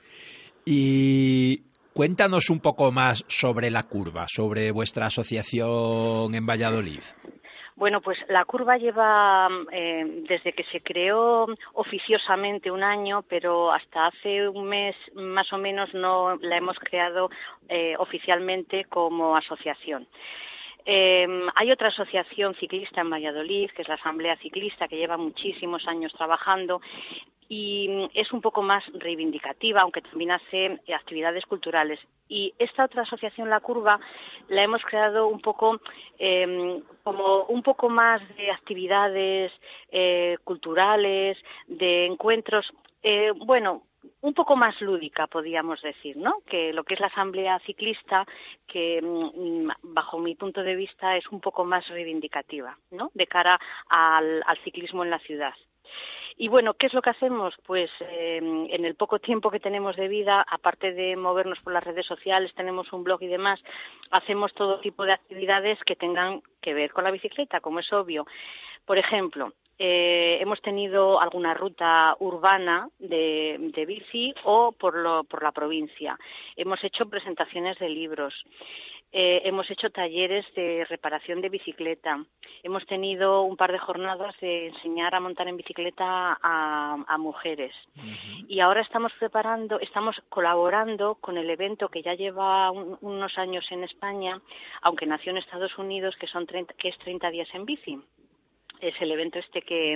Y cuéntanos un poco más sobre La Curva, sobre vuestra asociación en Valladolid. Bueno, pues La Curva lleva, desde que se creó oficiosamente, un año, pero hasta hace un mes más o menos no la hemos creado oficialmente como asociación. Hay otra asociación ciclista en Valladolid, que es la Asamblea Ciclista, que lleva muchísimos años trabajando, y es un poco más reivindicativa, aunque también hace actividades culturales. Y esta otra asociación, La Curva, la hemos creado un poco como un poco más de actividades culturales, de encuentros, un poco más lúdica, podríamos decir, ¿no? Que lo que es la asamblea ciclista, que bajo mi punto de vista es un poco más reivindicativa, ¿no? De cara al ciclismo en la ciudad. Y bueno, ¿qué es lo que hacemos? Pues en el poco tiempo que tenemos de vida, aparte de movernos por las redes sociales, tenemos un blog y demás, hacemos todo tipo de actividades que tengan que ver con la bicicleta, como es obvio. Por ejemplo, hemos tenido alguna ruta urbana de bici o por la provincia. Hemos hecho presentaciones de libros. Hemos hecho talleres de reparación de bicicleta. Hemos tenido un par de jornadas de enseñar a montar en bicicleta a mujeres. Uh-huh. Y ahora estamos colaborando con el evento que ya lleva unos años en España, aunque nació en Estados Unidos, que es 30 días en bici. Es el evento que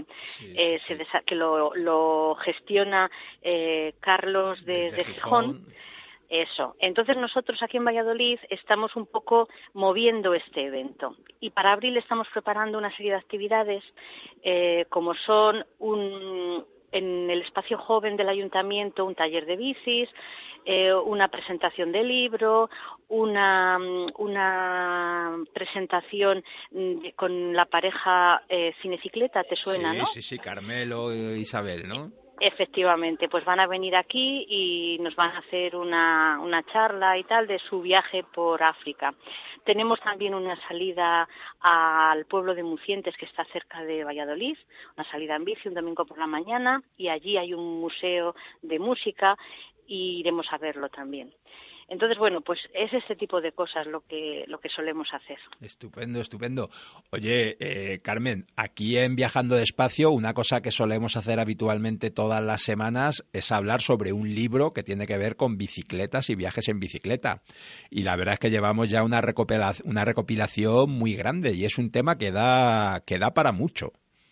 lo gestiona Carlos desde Gijón. Eso. Entonces nosotros aquí en Valladolid estamos un poco moviendo este evento. Y para abril estamos preparando una serie de actividades como son en el espacio joven del ayuntamiento un taller de bicis, una presentación de libro, una presentación con la pareja Cinecicleta, ¿te suena, no? Sí, Carmelo e Isabel, ¿no? Efectivamente, pues van a venir aquí y nos van a hacer una charla y tal de su viaje por África. Tenemos también una salida al pueblo de Mucientes, que está cerca de Valladolid, una salida en bici un domingo por la mañana, y allí hay un museo de música y iremos a verlo también. Entonces, bueno, pues es este tipo de cosas lo que solemos hacer. Estupendo. Oye, Carmen, aquí en Viajando Despacio, una cosa que solemos hacer habitualmente todas las semanas es hablar sobre un libro que tiene que ver con bicicletas y viajes en bicicleta. Y la verdad es que llevamos ya una recopilación muy grande y es un tema que da para mucho.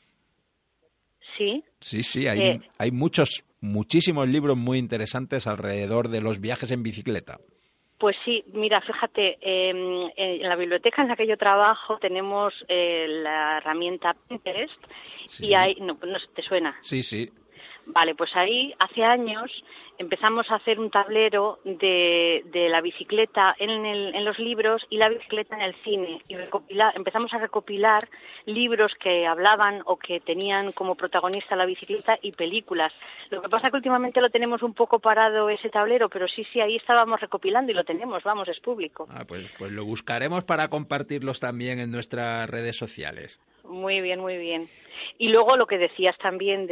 Sí. Sí, hay muchísimos libros muy interesantes alrededor de los viajes en bicicleta. Pues sí, mira, fíjate, en la biblioteca en la que yo trabajo tenemos la herramienta Pinterest, sí. Y hay, no ¿te suena? Sí. Vale, pues ahí hace años empezamos a hacer un tablero de la bicicleta en los libros y la bicicleta en el cine. Y empezamos a recopilar libros que hablaban o que tenían como protagonista la bicicleta y películas. Lo que pasa es que últimamente lo tenemos un poco parado ese tablero, pero sí, ahí estábamos recopilando y lo tenemos, vamos, es público. Pues lo buscaremos para compartirlos también en nuestras redes sociales. Muy bien. Y luego lo que decías también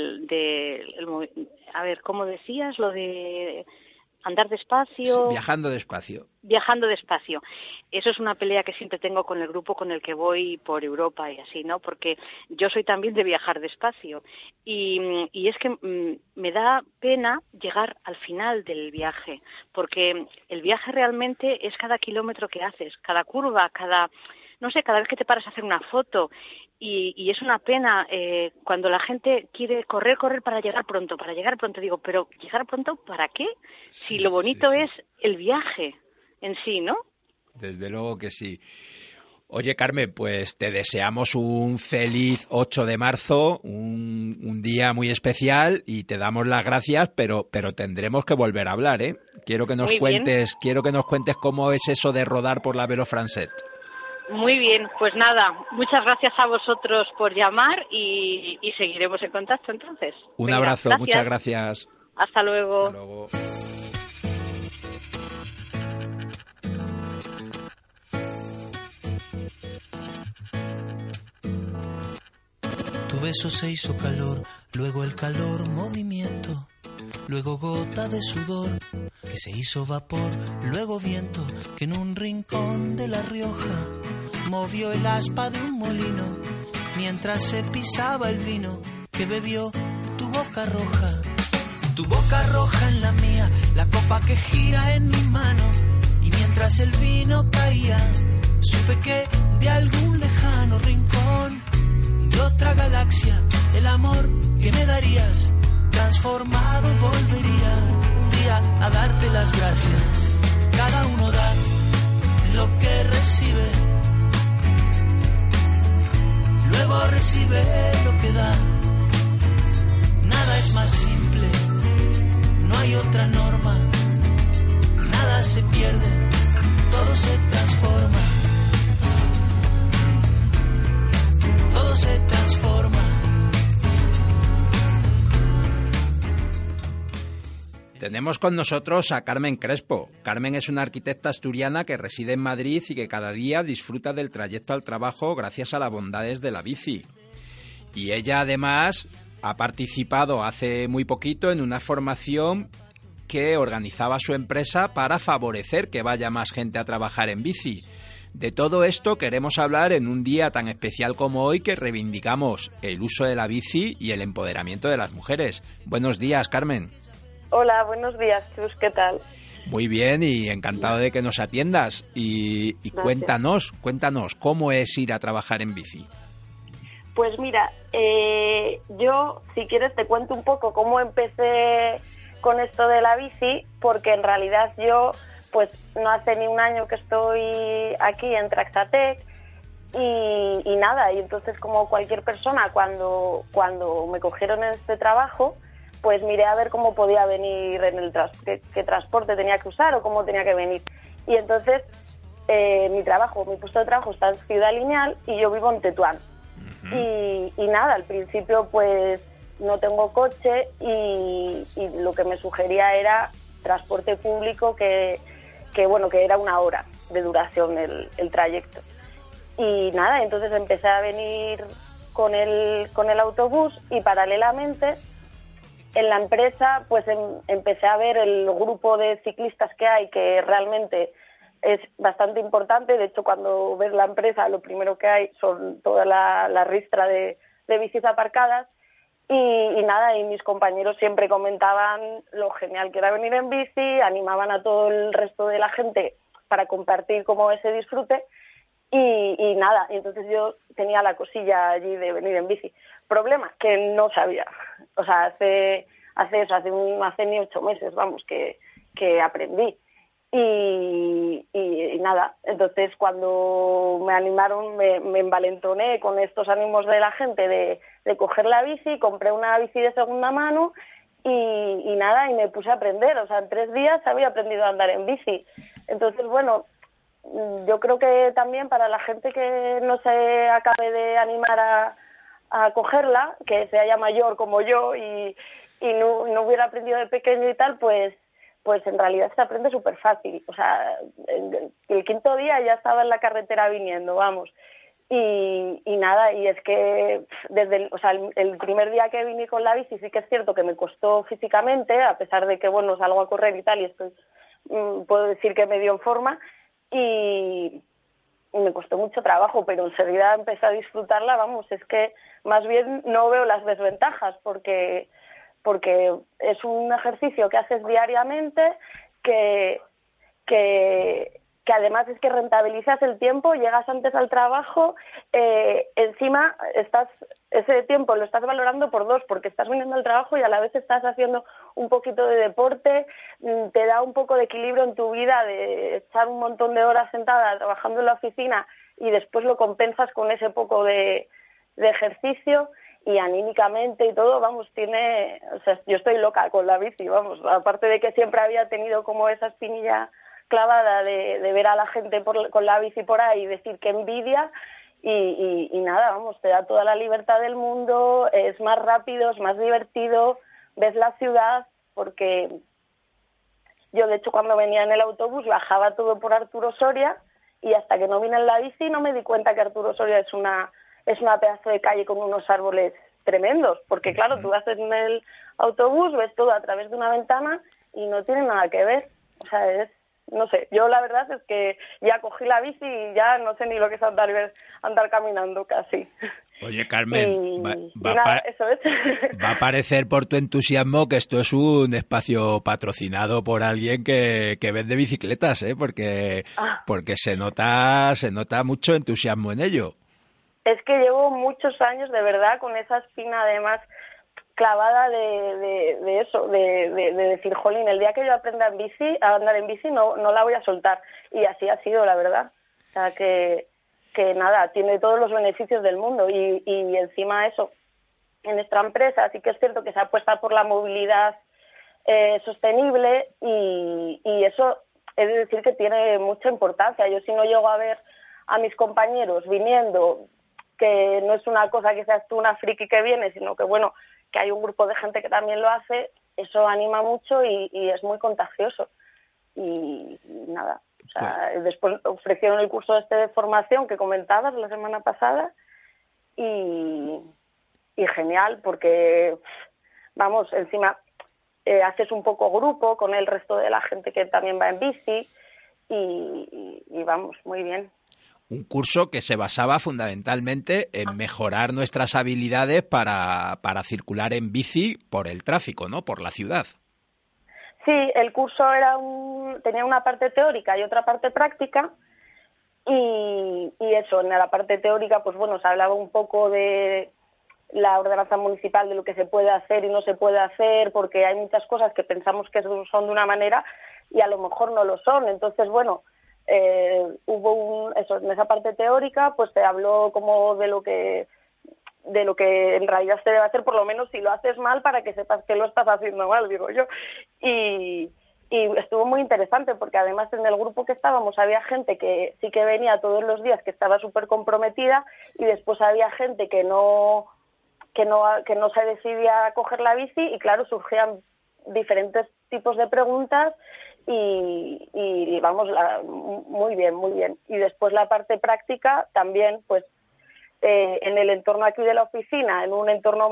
a ver, ¿cómo decías? Lo de andar despacio. Viajando despacio. Eso es una pelea que siempre tengo con el grupo con el que voy por Europa y así, ¿no? Porque yo soy también de viajar despacio. Y es que me da pena llegar al final del viaje, porque el viaje realmente es cada kilómetro que haces, cada curva, cada vez que te paras a hacer una foto. Y es una pena cuando la gente quiere correr para llegar pronto. Digo, pero ¿llegar pronto para qué? Si lo bonito es el viaje en sí, ¿no? Desde luego que sí. Oye, Carmen, pues te deseamos un feliz 8 de marzo, un día muy especial y te damos las gracias, pero tendremos que volver a hablar, ¿eh? Quiero que nos cuentes cómo es eso de rodar por la Velo Francet. Muy bien, pues nada, muchas gracias a vosotros por llamar y seguiremos en contacto entonces. Un abrazo, gracias. Muchas gracias. Hasta luego. Hasta luego. Tu beso se hizo calor, luego el calor movimiento, luego gota de sudor que se hizo vapor, luego viento que en un rincón de La Rioja movió el aspa de un molino mientras se pisaba el vino que bebió tu boca roja en la mía, la copa que gira en mi mano, y mientras el vino caía supe que de algún lejano rincón de otra galaxia el amor que me darías transformado, volvería un día a darte las gracias. Cada uno da lo que recibe, luego recibe lo que da. Nada es más simple, no hay otra norma. Nada se pierde, todo se transforma. Todo se transforma. Tenemos con nosotros a Carmen Crespo. Carmen es una arquitecta asturiana que reside en Madrid y que cada día disfruta del trayecto al trabajo gracias a las bondades de la bici. Y ella además ha participado hace muy poquito en una formación que organizaba su empresa para favorecer que vaya más gente a trabajar en bici. De todo esto queremos hablar en un día tan especial como hoy, que reivindicamos el uso de la bici y el empoderamiento de las mujeres. Buenos días, Carmen. Hola, buenos días, Chus, ¿qué tal? Muy bien, y encantado de que nos atiendas. Y cuéntanos, ¿cómo es ir a trabajar en bici? Pues mira, yo, si quieres, te cuento un poco cómo empecé con esto de la bici, porque en realidad yo, pues no hace ni un año que estoy aquí en Traxatec y nada, y entonces como cualquier persona, cuando me cogieron en este trabajo, pues miré a ver cómo podía venir en el qué transporte tenía que usar o cómo tenía que venir. Y entonces mi puesto de trabajo está en Ciudad Lineal y yo vivo en Tetuán. Uh-huh. Y nada, al principio pues no tengo coche y lo que me sugería era transporte público que era 1 hora de duración el trayecto. Y nada, entonces empecé a venir con el autobús y paralelamente en la empresa pues empecé a ver el grupo de ciclistas que hay, que realmente es bastante importante. De hecho, cuando ves la empresa, lo primero que hay son toda la ristra de bicis aparcadas y nada, y mis compañeros siempre comentaban lo genial que era venir en bici, animaban a todo el resto de la gente para compartir como ese disfrute y nada, y entonces yo tenía la cosilla allí de venir en bici. Problema, que no sabía. O sea, hace ni 8 meses, vamos, que aprendí. Y nada, entonces cuando me animaron, me envalentoné con estos ánimos de la gente de coger la bici, compré una bici de segunda mano y nada, y me puse a aprender. O sea, en 3 días había aprendido a andar en bici. Entonces, bueno, yo creo que también para la gente que no se acabe de animar a cogerla, que se haya mayor como yo y no hubiera aprendido de pequeño y tal, pues en realidad se aprende súper fácil. O sea, el 5.º día ya estaba en la carretera viniendo, vamos. Y nada, y es que desde el primer día que vine con la bici sí que es cierto que me costó físicamente, a pesar de que, bueno, salgo a correr y tal, y estoy, puedo decir que me dio en forma, y me costó mucho trabajo, pero enseguida empecé a disfrutarla. Vamos, es que más bien no veo las desventajas, porque es un ejercicio que haces diariamente, que además es que rentabilizas el tiempo, llegas antes al trabajo, encima ese tiempo lo estás valorando por 2, porque estás viniendo al trabajo y a la vez estás haciendo un poquito de deporte, te da un poco de equilibrio en tu vida, de echar un montón de horas sentada trabajando en la oficina y después lo compensas con ese poco de ejercicio. Y anímicamente y todo, vamos, o sea, yo estoy loca con la bici, vamos, aparte de que siempre había tenido como esa espinilla clavada de ver a la gente con la bici por ahí y decir que envidia, y nada, vamos, te da toda la libertad del mundo, es más rápido, es más divertido, ves la ciudad, porque yo de hecho cuando venía en el autobús bajaba todo por Arturo Soria y hasta que no vine en la bici no me di cuenta que Arturo Soria es una pedazo de calle con unos árboles tremendos, porque claro, tú vas en el autobús, ves todo a través de una ventana y no tiene nada que ver. O sea, no sé, yo la verdad es que ya cogí la bici y ya no sé ni lo que es andar caminando casi. Oye, Carmen, eso es. Va a parecer por tu entusiasmo que esto es un espacio patrocinado por alguien que vende bicicletas, porque se nota mucho entusiasmo en ello. Es que llevo muchos años, de verdad, con esa espina, además, clavada de eso, de decir, jolín, el día que yo aprenda a andar en bici no la voy a soltar. Y así ha sido, la verdad. O sea, que nada, tiene todos los beneficios del mundo. Y encima eso, en nuestra empresa sí que es cierto que se apuesta por la movilidad sostenible y eso he de decir que tiene mucha importancia. Yo, si no llego a ver a mis compañeros viniendo, que no es una cosa que seas tú una friki que viene, sino que bueno, que hay un grupo de gente que también lo hace, eso anima mucho y es muy contagioso. Y nada, o sea, después ofrecieron el curso de formación que comentabas la semana pasada y genial, porque vamos, encima haces un poco grupo con el resto de la gente que también va en bici y vamos, muy bien. Un curso que se basaba fundamentalmente en mejorar nuestras habilidades para circular en bici por el tráfico, ¿no? Por la ciudad. Sí, el curso tenía una parte teórica y otra parte práctica y eso, en la parte teórica, pues bueno, se hablaba un poco de la ordenanza municipal, de lo que se puede hacer y no se puede hacer, porque hay muchas cosas que pensamos que son de una manera y a lo mejor no lo son. Entonces, bueno, hubo en esa parte teórica, pues se habló como de lo que en realidad se debe hacer, por lo menos si lo haces mal, para que sepas que lo estás haciendo mal, digo yo. Y estuvo muy interesante, porque además en el grupo que estábamos había gente que sí que venía todos los días, que estaba súper comprometida, y después había gente que no se decidía a coger la bici, y claro, surgían diferentes tipos de preguntas y vamos, muy bien, muy bien. Y después la parte práctica también, pues en el entorno aquí de la oficina, en un entorno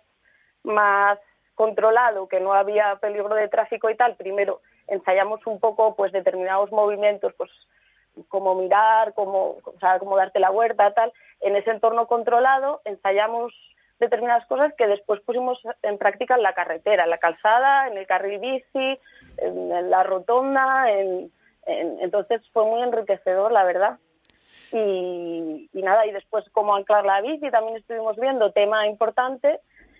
más controlado, que no había peligro de tráfico y tal, primero ensayamos un poco pues determinados movimientos, pues como mirar, como darte la vuelta, tal. En ese entorno controlado ensayamos determinadas cosas que después pusimos en práctica en la carretera, en la calzada, en el carril bici, en la rotonda, entonces fue muy enriquecedor, la verdad. Y nada, y después cómo anclar la bici también estuvimos viendo, tema importante,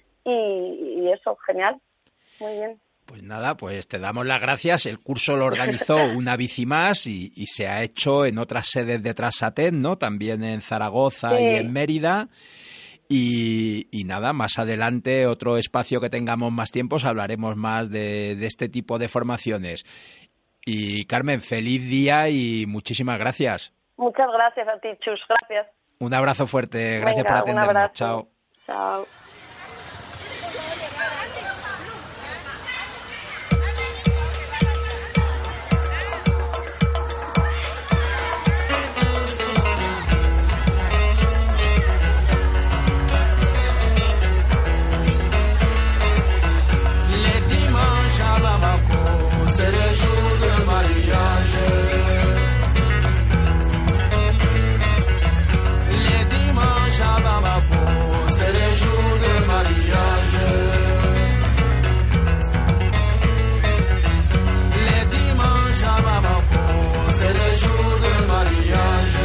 y eso, genial, muy bien. Pues nada, pues te damos las gracias. El curso lo organizó Una Bici Más y se ha hecho en otras sedes de Trasaten, ¿no? También en Zaragoza, sí, y en Mérida. Y nada, más adelante, otro espacio que tengamos más tiempo, hablaremos más de este tipo de formaciones. Y Carmen, feliz día y muchísimas gracias. Muchas gracias a ti, Chus, gracias. Un abrazo fuerte, gracias por atendernos. Un abrazo. Chao. Chao. C'est le jour de mariage. Les dimanches à Bamako, c'est le jour de mariage. Les dimanches à Bamako, c'est le jour de mariage.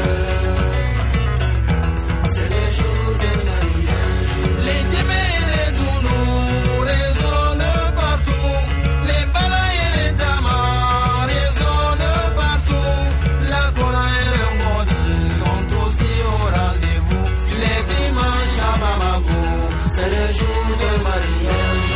C'est le jour de mariage. Les djemés et les dounous résonnent partout. Les balas et les tamas résonnent partout. La Torah et le Modi sont aussi au rendez-vous. Les dimanches à Bamako, c'est le jour de mariage.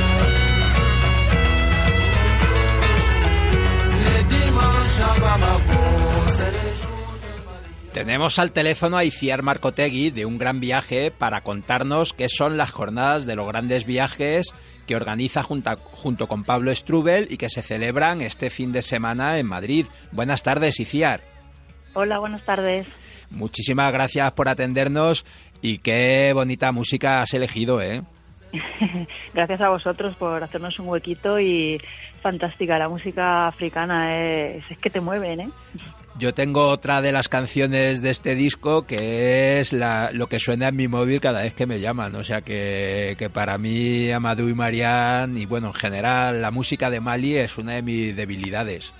Les dimanches à Bamako, c'est le jour. Tenemos al teléfono a Iciar Marcotegui de Un Gran Viaje para contarnos qué son las jornadas de los grandes viajes que organiza junto con Pablo Strubel y que se celebran este fin de semana en Madrid. Buenas tardes, Iciar. Hola, buenas tardes. Muchísimas gracias por atendernos y qué bonita música has elegido, ¿eh? Gracias a vosotros por hacernos un huequito y fantástica, la música africana es que te mueven, ¿eh? Yo tengo otra de las canciones de este disco que es lo que suena en mi móvil cada vez que me llaman, o sea que para mí Amadou y Marianne y bueno, en general la música de Mali es una de mis debilidades.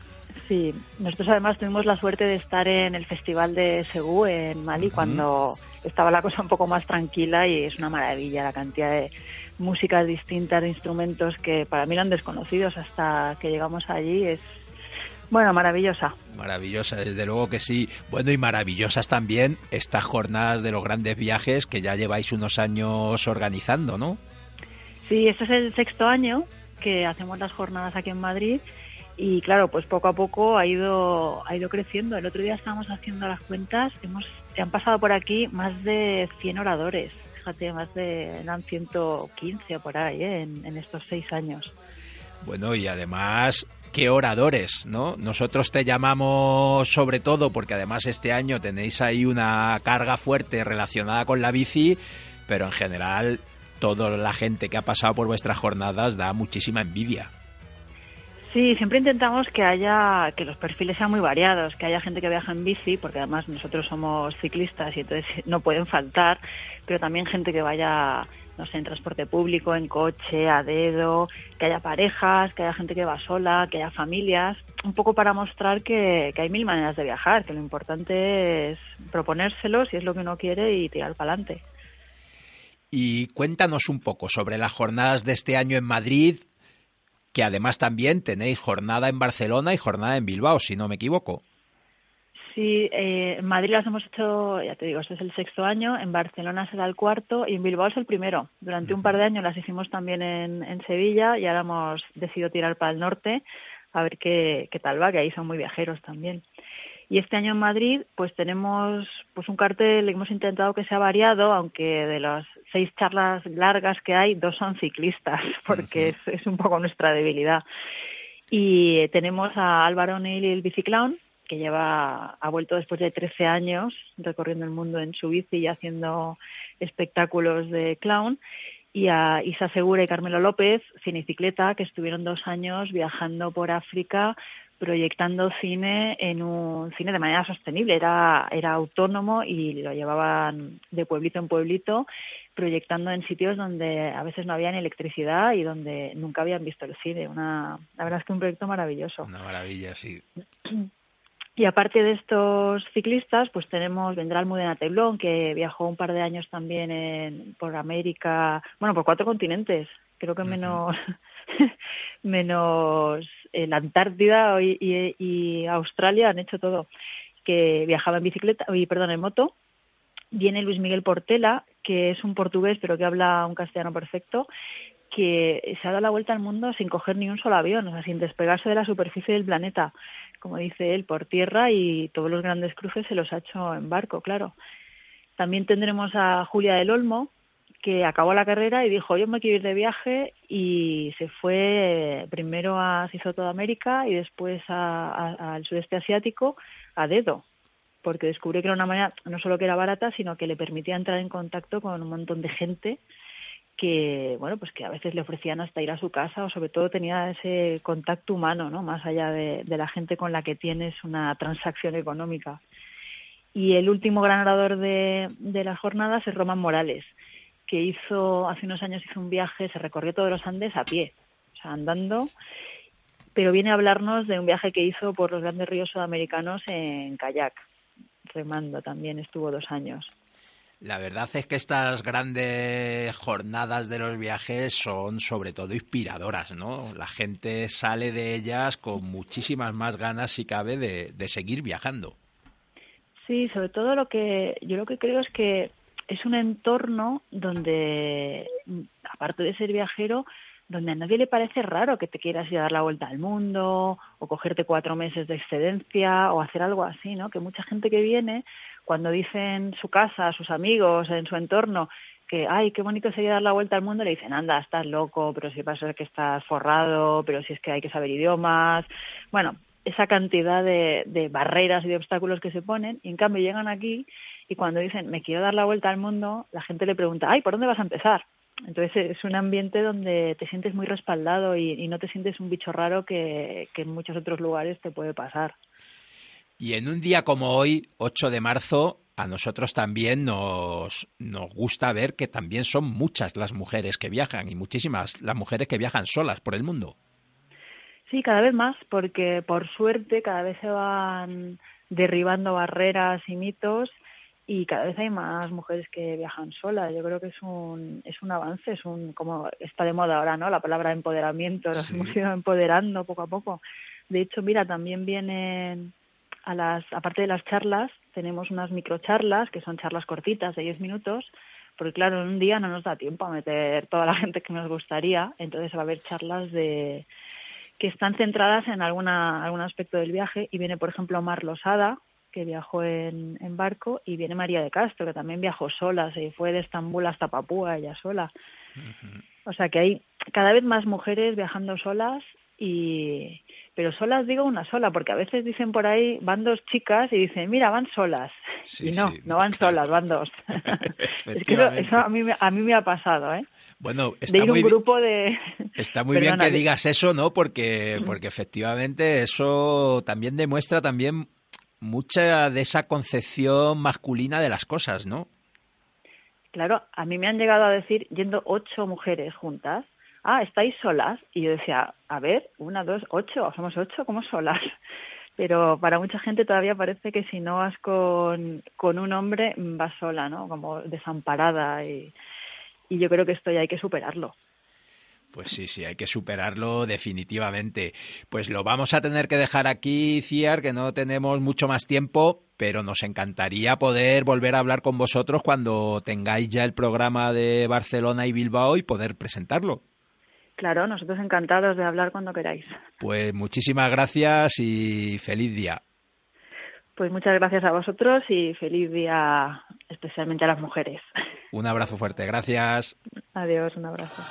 Sí, nosotros además tuvimos la suerte de estar en el Festival de Ségou en Mali cuando estaba la cosa un poco más tranquila y es una maravilla la cantidad de músicas distintas, de instrumentos que para mí eran desconocidos hasta que llegamos allí. Es, bueno, maravillosa. Maravillosa, desde luego que sí. Bueno, y maravillosas también estas jornadas de los grandes viajes que ya lleváis unos años organizando, ¿no? Sí, este es el 6º año que hacemos las jornadas aquí en Madrid y claro, pues poco a poco ha ido creciendo. El otro día estábamos haciendo las cuentas, han pasado por aquí más de 100 oradores, fíjate, eran 115 por ahí, en estos 6 años. Bueno, y además, qué oradores, ¿no? Nosotros te llamamos sobre todo porque además este año tenéis ahí una carga fuerte relacionada con la bici, pero en general toda la gente que ha pasado por vuestras jornadas da muchísima envidia. Sí, siempre intentamos que los perfiles sean muy variados, que haya gente que viaja en bici, porque además nosotros somos ciclistas y entonces no pueden faltar, pero también gente que vaya, no sé, en transporte público, en coche, a dedo, que haya parejas, que haya gente que va sola, que haya familias, un poco para mostrar que hay 1000 maneras de viajar, que lo importante es proponérselo si es lo que uno quiere y tirar para adelante. Y cuéntanos un poco sobre las jornadas de este año en Madrid, que además también tenéis jornada en Barcelona y jornada en Bilbao, si no me equivoco. Sí, en Madrid las hemos hecho, ya te digo, este es el 6º año, en Barcelona será el 4º y en Bilbao es el 1º. Durante un par de años las hicimos también en Sevilla y ahora hemos decidido tirar para el norte a ver qué tal va, que ahí son muy viajeros también. Y este año en Madrid pues tenemos pues un cartel, hemos intentado que sea variado, aunque de las 6 charlas largas que hay, 2 son ciclistas, porque es un poco nuestra debilidad. Y tenemos a Álvaro O'Neill y el biciclown, que ha vuelto después de 13 años recorriendo el mundo en su bici y haciendo espectáculos de clown, y a Isa Segura y Carmelo López, cinecicleta, que estuvieron 2 años viajando por África proyectando cine en un cine de manera sostenible. Era autónomo y lo llevaban de pueblito en pueblito, proyectando en sitios donde a veces no había ni electricidad y donde nunca habían visto el cine. La verdad es que un proyecto maravilloso. Una maravilla, sí. Y aparte de estos ciclistas, pues vendrá Almudena Teblón, que viajó un par de años también por América, bueno, por 4 continentes, creo que menos la Antártida y Australia han hecho todo, que viajaba en moto. Viene Luis Miguel Portela, que es un portugués pero que habla un castellano perfecto, que se ha dado la vuelta al mundo sin coger ni un solo avión, o sea, sin despegarse de la superficie del planeta, como dice él, por tierra, y todos los grandes cruces se los ha hecho en barco, claro. También tendremos a Julia del Olmo, que acabó la carrera y dijo, yo me quiero ir de viaje, y se fue primero se hizo toda América y después al sudeste asiático a dedo, porque descubrió que era una manera no solo que era barata, sino que le permitía entrar en contacto con un montón de gente que, bueno, pues que a veces le ofrecían hasta ir a su casa, o sobre todo tenía ese contacto humano, ¿no? Más allá de la gente con la que tienes una transacción económica. Y el último gran orador de las jornadas es Román Morales, que hace unos años hizo un viaje, se recorrió todos los Andes a pie, o sea, andando, pero viene a hablarnos de un viaje que hizo por los grandes ríos sudamericanos en kayak, remando también, estuvo 2 años. La verdad es que estas grandes jornadas de los viajes son sobre todo inspiradoras, ¿no? La gente sale de ellas con muchísimas más ganas, si cabe, de seguir viajando. Sí, sobre todo lo que creo es que es un entorno donde, aparte de ser viajero, donde a nadie le parece raro que te quieras ir a dar la vuelta al mundo o cogerte 4 meses de excedencia o hacer algo así, ¿no? Que mucha gente que viene, cuando dicen su casa, a sus amigos, en su entorno, que ay, qué bonito sería dar la vuelta al mundo, le dicen, anda, estás loco, pero si pasa que estás forrado, pero si es que hay que saber idiomas. Bueno, esa cantidad de barreras y de obstáculos que se ponen, y en cambio llegan aquí y cuando dicen, me quiero dar la vuelta al mundo, la gente le pregunta, ay, ¿por dónde vas a empezar? Entonces es un ambiente donde te sientes muy respaldado y no te sientes un bicho raro que en muchos otros lugares te puede pasar. Y en un día como hoy, 8 de marzo, a nosotros también nos gusta ver que también son muchas las mujeres que viajan y muchísimas las mujeres que viajan solas por el mundo. Sí, cada vez más, porque por suerte cada vez se van derribando barreras y mitos y cada vez hay más mujeres que viajan solas. Yo creo que es un avance, como está de moda ahora, ¿no? La palabra empoderamiento, nos hemos ido empoderando poco a poco. De hecho, mira, también vienen aparte de las charlas, tenemos unas microcharlas, que son charlas cortitas de 10 minutos, porque claro, en un día no nos da tiempo a meter toda la gente que nos gustaría, entonces va a haber charlas que están centradas en algún aspecto del viaje, y viene, por ejemplo, Mar Losada, que viajó en barco, y viene María de Castro, que también viajó sola, se fue de Estambul hasta Papúa, ella sola. Uh-huh. O sea que hay cada vez más mujeres viajando solas, pero solas digo una sola, porque a veces dicen por ahí, van dos chicas y dicen, mira, van solas. Sí, y no van solas, van dos. Es que eso a mí me ha pasado, ¿eh? Bueno, está está muy bien que digas eso, ¿no? Porque efectivamente eso también demuestra mucha de esa concepción masculina de las cosas, ¿no? Claro, a mí me han llegado a decir, yendo 8 mujeres juntas, ¿estáis solas? Y yo decía, a ver, 1, 2, 8, somos 8, ¿cómo solas? Pero para mucha gente todavía parece que si no vas con un hombre, vas sola, ¿no? Como desamparada, y yo creo que esto ya hay que superarlo. Pues sí, hay que superarlo definitivamente. Pues lo vamos a tener que dejar aquí, Ciar, que no tenemos mucho más tiempo, pero nos encantaría poder volver a hablar con vosotros cuando tengáis ya el programa de Barcelona y Bilbao y poder presentarlo. Claro, nosotros encantados de hablar cuando queráis. Pues muchísimas gracias y feliz día. Pues muchas gracias a vosotros y feliz día especialmente a las mujeres. Un abrazo fuerte, gracias. Adiós, un abrazo.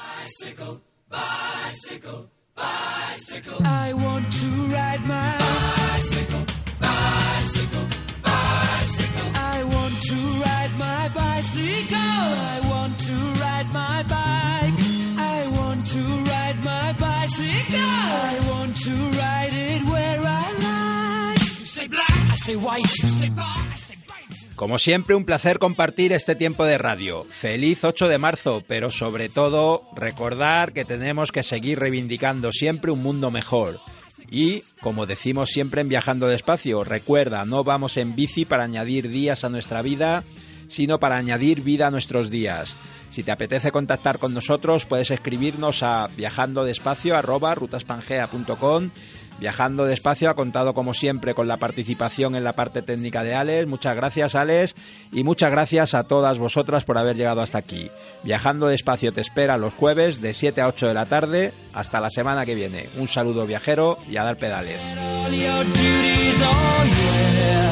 Bicycle, bicycle. I want to ride my bicycle, bicycle, bicycle. I want to ride my bicycle. I want to ride my bike. I want to ride my bicycle. I want to ride it where I like. You say black, I say white. You say bar, I say bite. Como siempre, un placer compartir este tiempo de radio. Feliz 8 de marzo, pero sobre todo recordar que tenemos que seguir reivindicando siempre un mundo mejor. Y, como decimos siempre en Viajando Despacio, recuerda, no vamos en bici para añadir días a nuestra vida, sino para añadir vida a nuestros días. Si te apetece contactar con nosotros, puedes escribirnos a viajandodespacio@rutaspangea.com. Viajando Despacio ha contado como siempre con la participación en la parte técnica de Alex. Muchas gracias, Alex, y muchas gracias a todas vosotras por haber llegado hasta aquí. Viajando Despacio te espera los jueves de 7 a 8 de la tarde. Hasta la semana que viene. Un saludo viajero y a dar pedales.